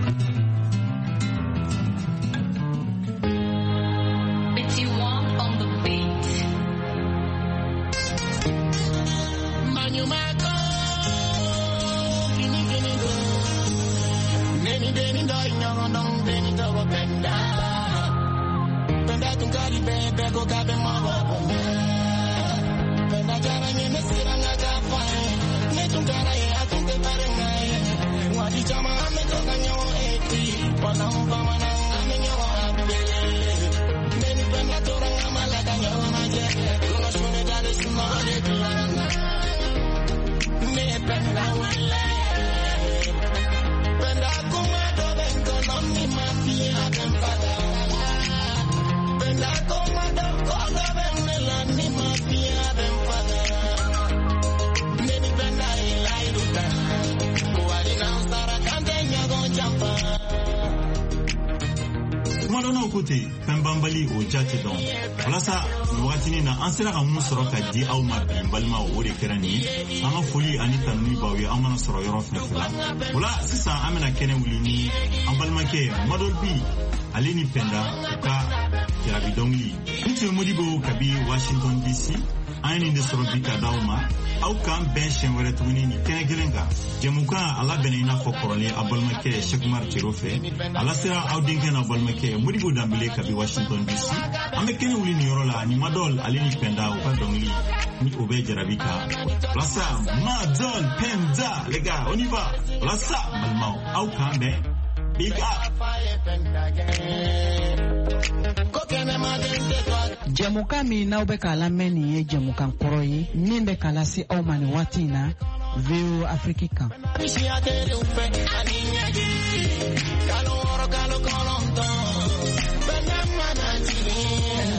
[SPEAKER 3] Kote fɛn banbali o ja tɛ dɔn walasa nin wagatinin na an sera ka mun sɔrɔ ka di aw ma bi balimaw o de kɛra nin ye an ka foli ani tanuni b'aw ye an mana sɔrɔ yɔrɔ fɛn fɛn la o la sisan an bɛna kɛnɛ wuli ni an balimakɛ Madolbi ale ni Penda u ka jarabi dɔnkili n tun ye Modibo kabi Washington DC an ye nin de sɔrɔ bi ka d'aw ma aw k'an bɛn siɲɛ wɛrɛ tuguni ni kɛnɛ kelen kan jɛmukan ala bɛnna i n'a fɔ kɔrɔlen a balimakɛ Cheikh Umar Tero fɛ ala sera aw denkɛ n'a balimakɛ Modibo Dambele kabi Washington DC an bɛ kɛnɛ wuli nin yɔrɔ la ni madol ale ni penda u ka dɔnkili ni o bɛ jarabi ka walasa madol penda les gars on y va walasa balimaw aw kan bɛn big up.
[SPEAKER 1] Jamukan min n'aw bɛ k'a lamɛn nin ye jamukan kɔrɔ ye min bɛ k'a lase aw ma nin waati in na VOA Afrique kan.